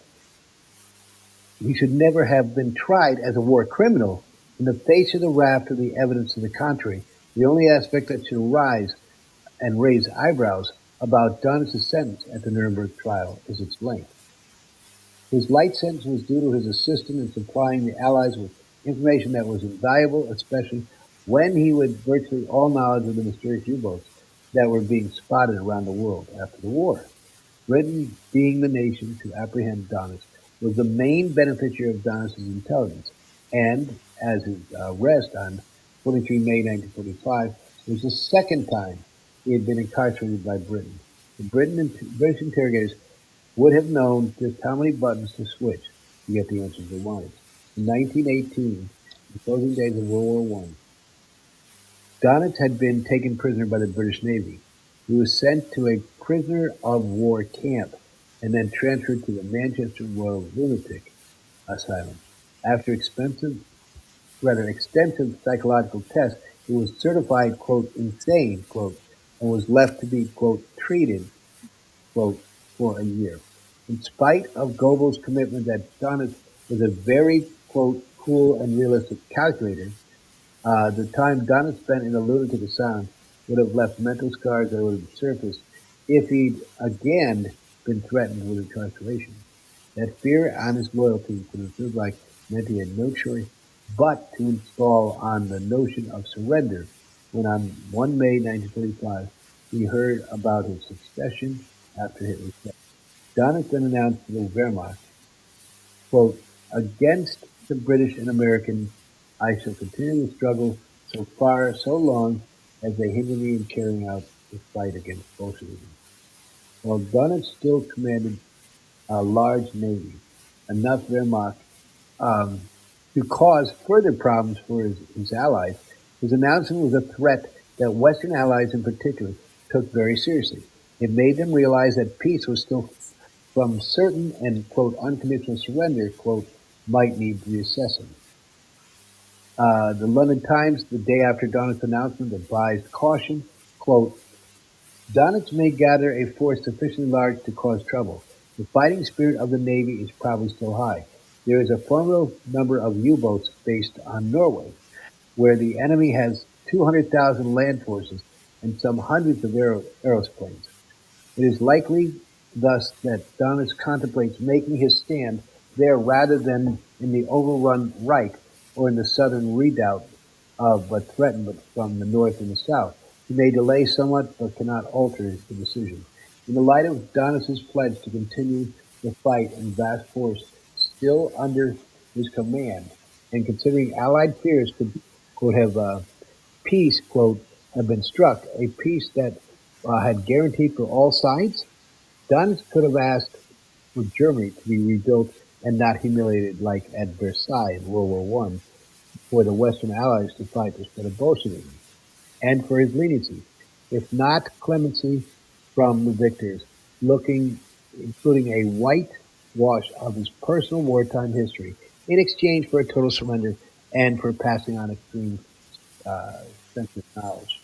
he should never have been tried as a war criminal, in the face of the raft of the evidence to the contrary, the only aspect that should arise and raise eyebrows about Dönitz's sentence at the Nuremberg trial is its length. His light sentence was due to his assistance in supplying the Allies with information that was invaluable, especially when he had virtually all knowledge of the mysterious U-boats that were being spotted around the world after the war. Britain, being the nation to apprehend Dönitz, was the main beneficiary of Dönitz's intelligence, and as his arrest on 23 May 1945 was the second time he had been incarcerated by Britain. The British interrogators would have known just how many buttons to switch to get the answers they wanted. In 1918, the closing days of World War I, Dönitz had been taken prisoner by the British Navy. He was sent to a prisoner of war camp and then transferred to the Manchester Royal Lunatic Asylum. After extensive psychological tests, he was certified, quote, insane, quote, and was left to be, quote, treated, quote, for a year. In spite of Goebbels' commitment that Dönitz was a very, quote, cool and realistic calculator, the time Dönitz spent in the lunatic asylum would have left mental scars that would have surfaced if he'd again been threatened with incarceration. That fear on his loyalty to the Third Reich meant he had no choice but to install on the notion of surrender when on 1 May 1945 he heard about his succession after Hitler's death. Donitz then announced to the Wehrmacht, quote, against the British and Americans, I shall continue the struggle so far, so long as they hinder me in carrying out the fight against Bolshevism. While Donitz still commanded a large navy, enough Wehrmacht um, to cause further problems for his allies, his announcement was a threat that Western allies in particular took very seriously. It made them realize that peace was still from certain and, quote, unconditional surrender, quote, might need reassessing. The London Times, the day after Donald's announcement, advised caution, quote, Donitz may gather a force sufficiently large to cause trouble. The fighting spirit of the Navy is probably still high. There is a formidable number of U-boats based on Norway, where the enemy has 200,000 land forces and some hundreds of aeroplanes. It is likely, thus, that Donitz contemplates making his stand there rather than in the overrun Reich or in the southern redoubt of but threatened from the north and the south. He may delay somewhat but cannot alter his decision. In the light of Donitz's pledge to continue the fight in vast force still under his command, and considering Allied fears could have peace, quote, have been struck, a peace that had guaranteed for all sides, Donitz could have asked for Germany to be rebuilt and not humiliated like at Versailles in World War One for the Western Allies to fight the spread of Bolshevism, and for his leniency, if not clemency from the victors, looking, including a whitewash of his personal wartime history in exchange for a total surrender and for passing on extreme uh, sensitive knowledge.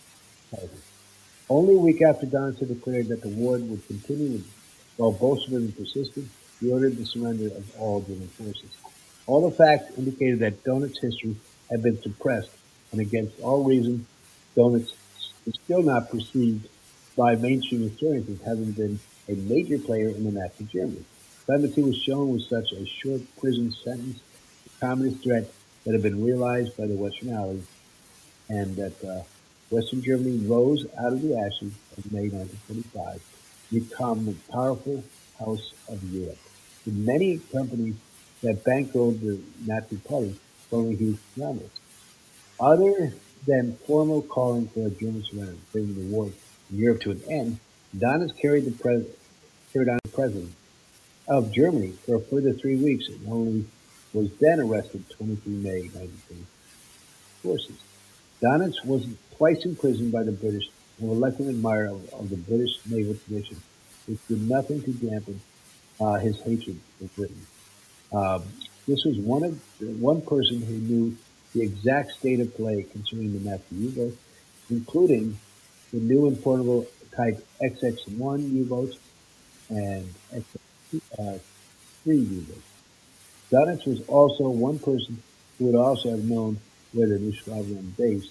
Only a week after Donitz declared that the war would continue while Bolshevism persisted, he ordered the surrender of all German forces. All the facts indicated that Donitz's history had been suppressed, and against all reason, Donitz is still not perceived by mainstream historians as having been a major player in the Nazi Germany. Clemency was shown with such a short prison sentence, the communist threat that had been realized by the Western Allies and that Western Germany rose out of the ashes of May 1945 to become the powerful house of Europe. The many companies that bankrolled the Nazi Party were only huge conglomerate. Other than formal calling for a German surrender, bringing the war in Europe to an end, Donitz carried on as president of Germany for a further 3 weeks and only was then arrested 23 May 1940 forces. Donitz was twice imprisoned by the British and a reluctant admirer of the British naval tradition, which did nothing to dampen his hatred for Britain. Um, this was one person who knew the exact state of play concerning the Nazi U-boats, including the new and portable type XX-1 U-boats and XX-3 U-boats. Donitz was also one person who would also have known where the Neuschwaben base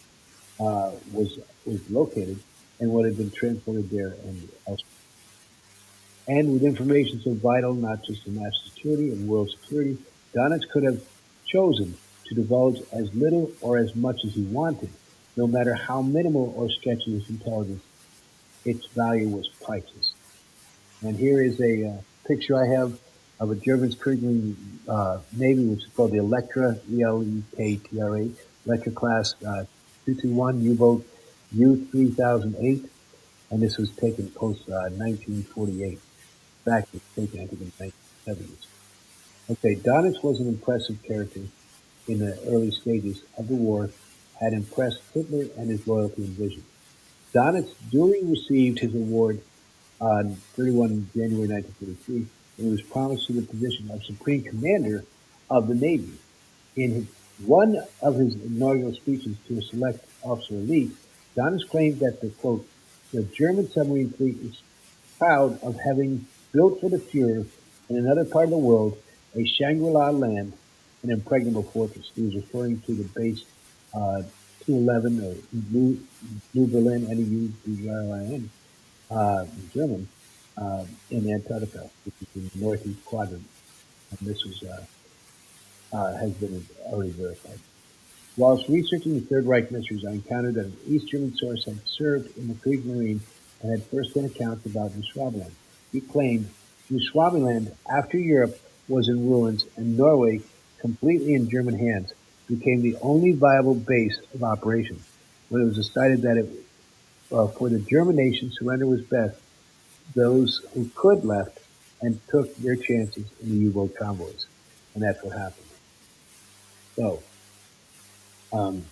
was located and what had been transported there and elsewhere. And with information so vital not just to national security and world security, Donitz could have chosen to divulge as little or as much as he wanted, no matter how minimal or sketchy his intelligence. Its value was priceless. And here is a picture I have of a German Kriegling Navy, which is called the Electra, Elektra, Electra class 221 U-boat U-3008, and this was taken post 1948. In fact, it was taken, I think, in the 1970s. Okay, Donitz was an impressive character in the early stages of the war, had impressed Hitler and his loyalty and vision. Donitz duly received his award on 31 January 1943, and he was promised to the position of Supreme Commander of the Navy. In one of his inaugural speeches to a select officer elite, Donitz claimed that the, quote, the German submarine fleet is proud of having built for the Fuhrer in another part of the world a Shangri-La land, an impregnable fortress. He was referring to the base 211 or New Berlin, NEU, German, in Antarctica, which is in the northeast quadrant, and this has been already verified. Whilst researching the Third Reich mysteries, I encountered that an East German source had served in the Kriegsmarine and had first-hand accounts about New Swabiland. He claimed New Swabiland, after Europe was in ruins and Norway completely in German hands, became the only viable base of operations. When it was decided that for the German nation, surrender was best, those who could left and took their chances in the U-boat convoys, and that's what happened. So, um,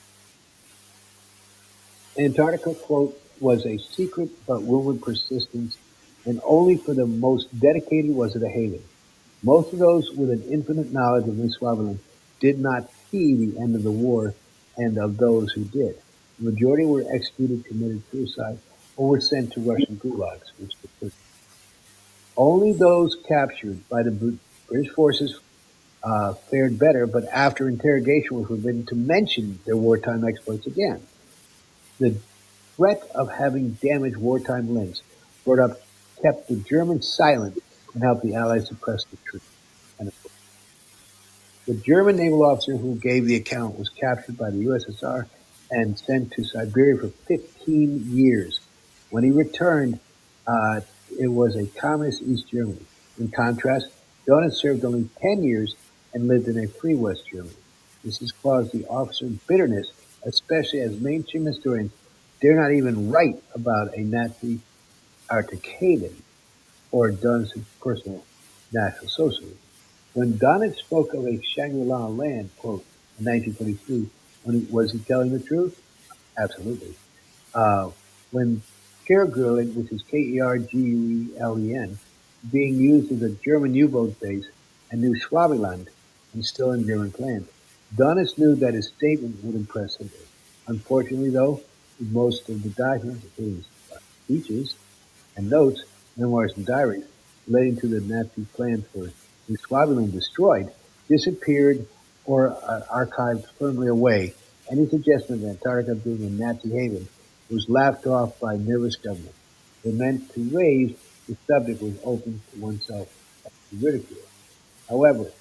Antarctica, quote, was a secret but rumored persistence, and only for the most dedicated was it a haven. Most of those with an infinite knowledge of New Swaziland did not see the end of the war, and of those who did. The majority were executed, committed suicide, or were sent to Russian gulags, which were only those captured by the British forces fared better, but after interrogation were forbidden to mention their wartime exploits again. The threat of having damaged wartime links brought up kept the Germans silent and helped the Allies suppress the truth. And the German naval officer who gave the account was captured by the USSR and sent to Siberia for 15 years. When he returned, uh, it was a communist East Germany. In contrast, Donis served only 10 years and lived in a free West Germany. This has caused the officer bitterness, especially as mainstream historians dare not even write about a Nazi Arctic haven or Dunn's personal National Socialism. When Donitz spoke of a Shangri-La land, quote, in 1923, was he telling the truth? Absolutely. Uh, when Kerguelen, which is Kerguelen, being used as a German U-boat base, and New Swabiland, and still in German plans, Donitz knew that his statement would impress Hitler. Unfortunately, though, most of the documents, including speeches and notes, memoirs, and diaries relating to the Nazi plans for New Swabiland destroyed, disappeared, or archived firmly away. Any suggestion of Antarctica being a Nazi haven was laughed off by nervous government. It meant to raise the subject was open to oneself to ridicule. However,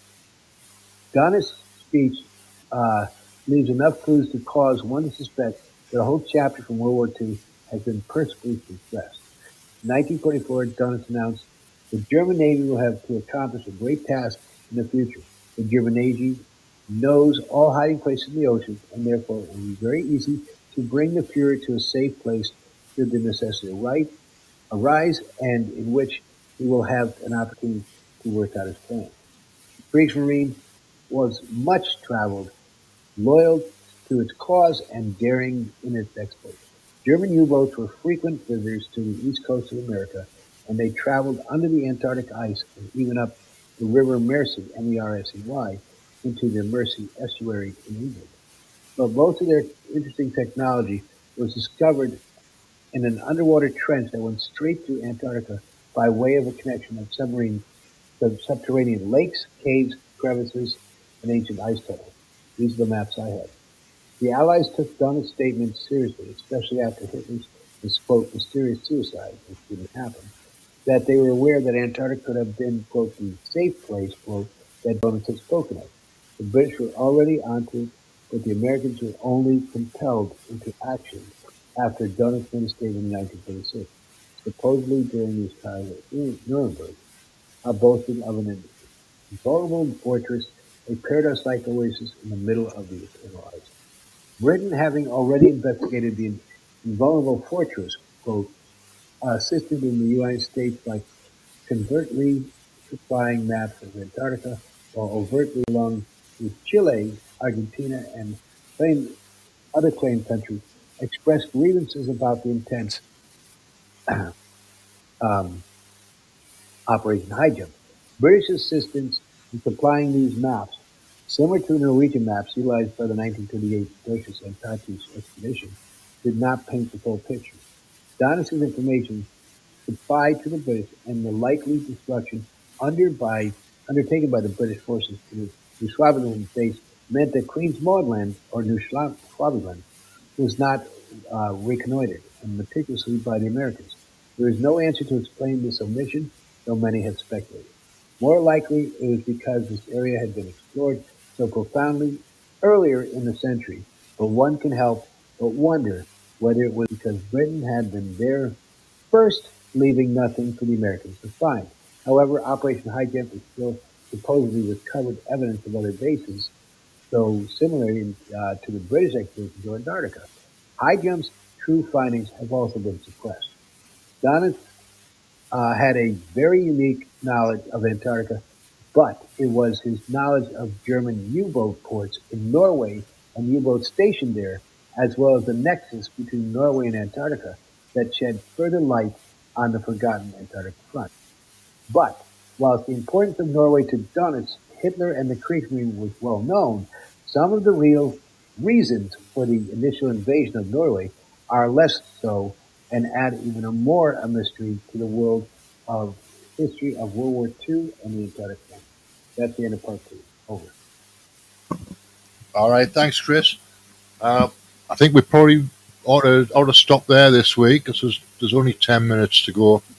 Donna's speech uh, leaves enough clues to cause one to suspect that a whole chapter from World War II has been purposely suppressed. In 1944, Donitz announced the German Navy will have to accomplish a great task in the future. The German Navy knows all hiding places in the ocean, and therefore it will be very easy to bring the Fuhrer to a safe place should the necessity arise, and in which he will have an opportunity to work out his plan. The Kriegsmarine was much traveled, loyal to its cause, and daring in its exploits. German U-boats were frequent visitors to the east coast of America, and they traveled under the Antarctic ice and even up the River Mersey, Mersey, into the Mersey estuary in England. But most of their interesting technology was discovered in an underwater trench that went straight to Antarctica by way of a connection of subterranean lakes, caves, crevices, and ancient ice tunnels. These are the maps I have. The Allies took Donna's statement seriously, especially after Hitler's quote, mysterious suicide, which didn't happen, that they were aware that Antarctica could have been, quote, the safe place, quote, that Donitz had spoken of. The British were already onto it, but the Americans were only compelled into action after Donitz made a statement in 1936, supposedly during his time at Nuremberg, boasting of an invulnerable fortress, a paradise-like oasis in the middle of the eternal ice. Britain, having already investigated the invulnerable fortress, quote, assisted in the United States by covertly supplying maps of Antarctica, while overtly along with Chile, Argentina, and other claimed countries expressed grievances about the intense um, Operation High Jump. British assistance in supplying these maps, similar to the Norwegian maps utilized by the 1938 Deutsches Antarktis expedition, did not paint the full picture. Donnis's information supplied to the British and the likely destruction undertaken by the British forces to the New Swabiland base meant that Queen's Maudland, or New Swabiland, was not reconnoitered and meticulously by the Americans. There is no answer to explain this omission, though many have speculated. More likely, it was because this area had been explored so profoundly earlier in the century, but one can help but wonder whether it was because Britain had been there first, leaving nothing for the Americans to find. However, Operation High Jump is still supposedly recovered evidence of other bases, though similarly to the British expedition to Antarctica. High Jump's true findings have also been suppressed. Donitz had a very unique knowledge of Antarctica, but it was his knowledge of German U-boat ports in Norway and U-boats stationed there, as well as the nexus between Norway and Antarctica, that shed further light on the forgotten Antarctic front. But whilst the importance of Norway to Donitz, Hitler, and the Kriegsmarine was well known, some of the real reasons for the initial invasion of Norway are less so and add even a mystery to the world of history of World War II and the Antarctic front. That's the end of part two. Over. All right, thanks, Chris. I think we probably ought to stop there this week because there's only 10 minutes to go.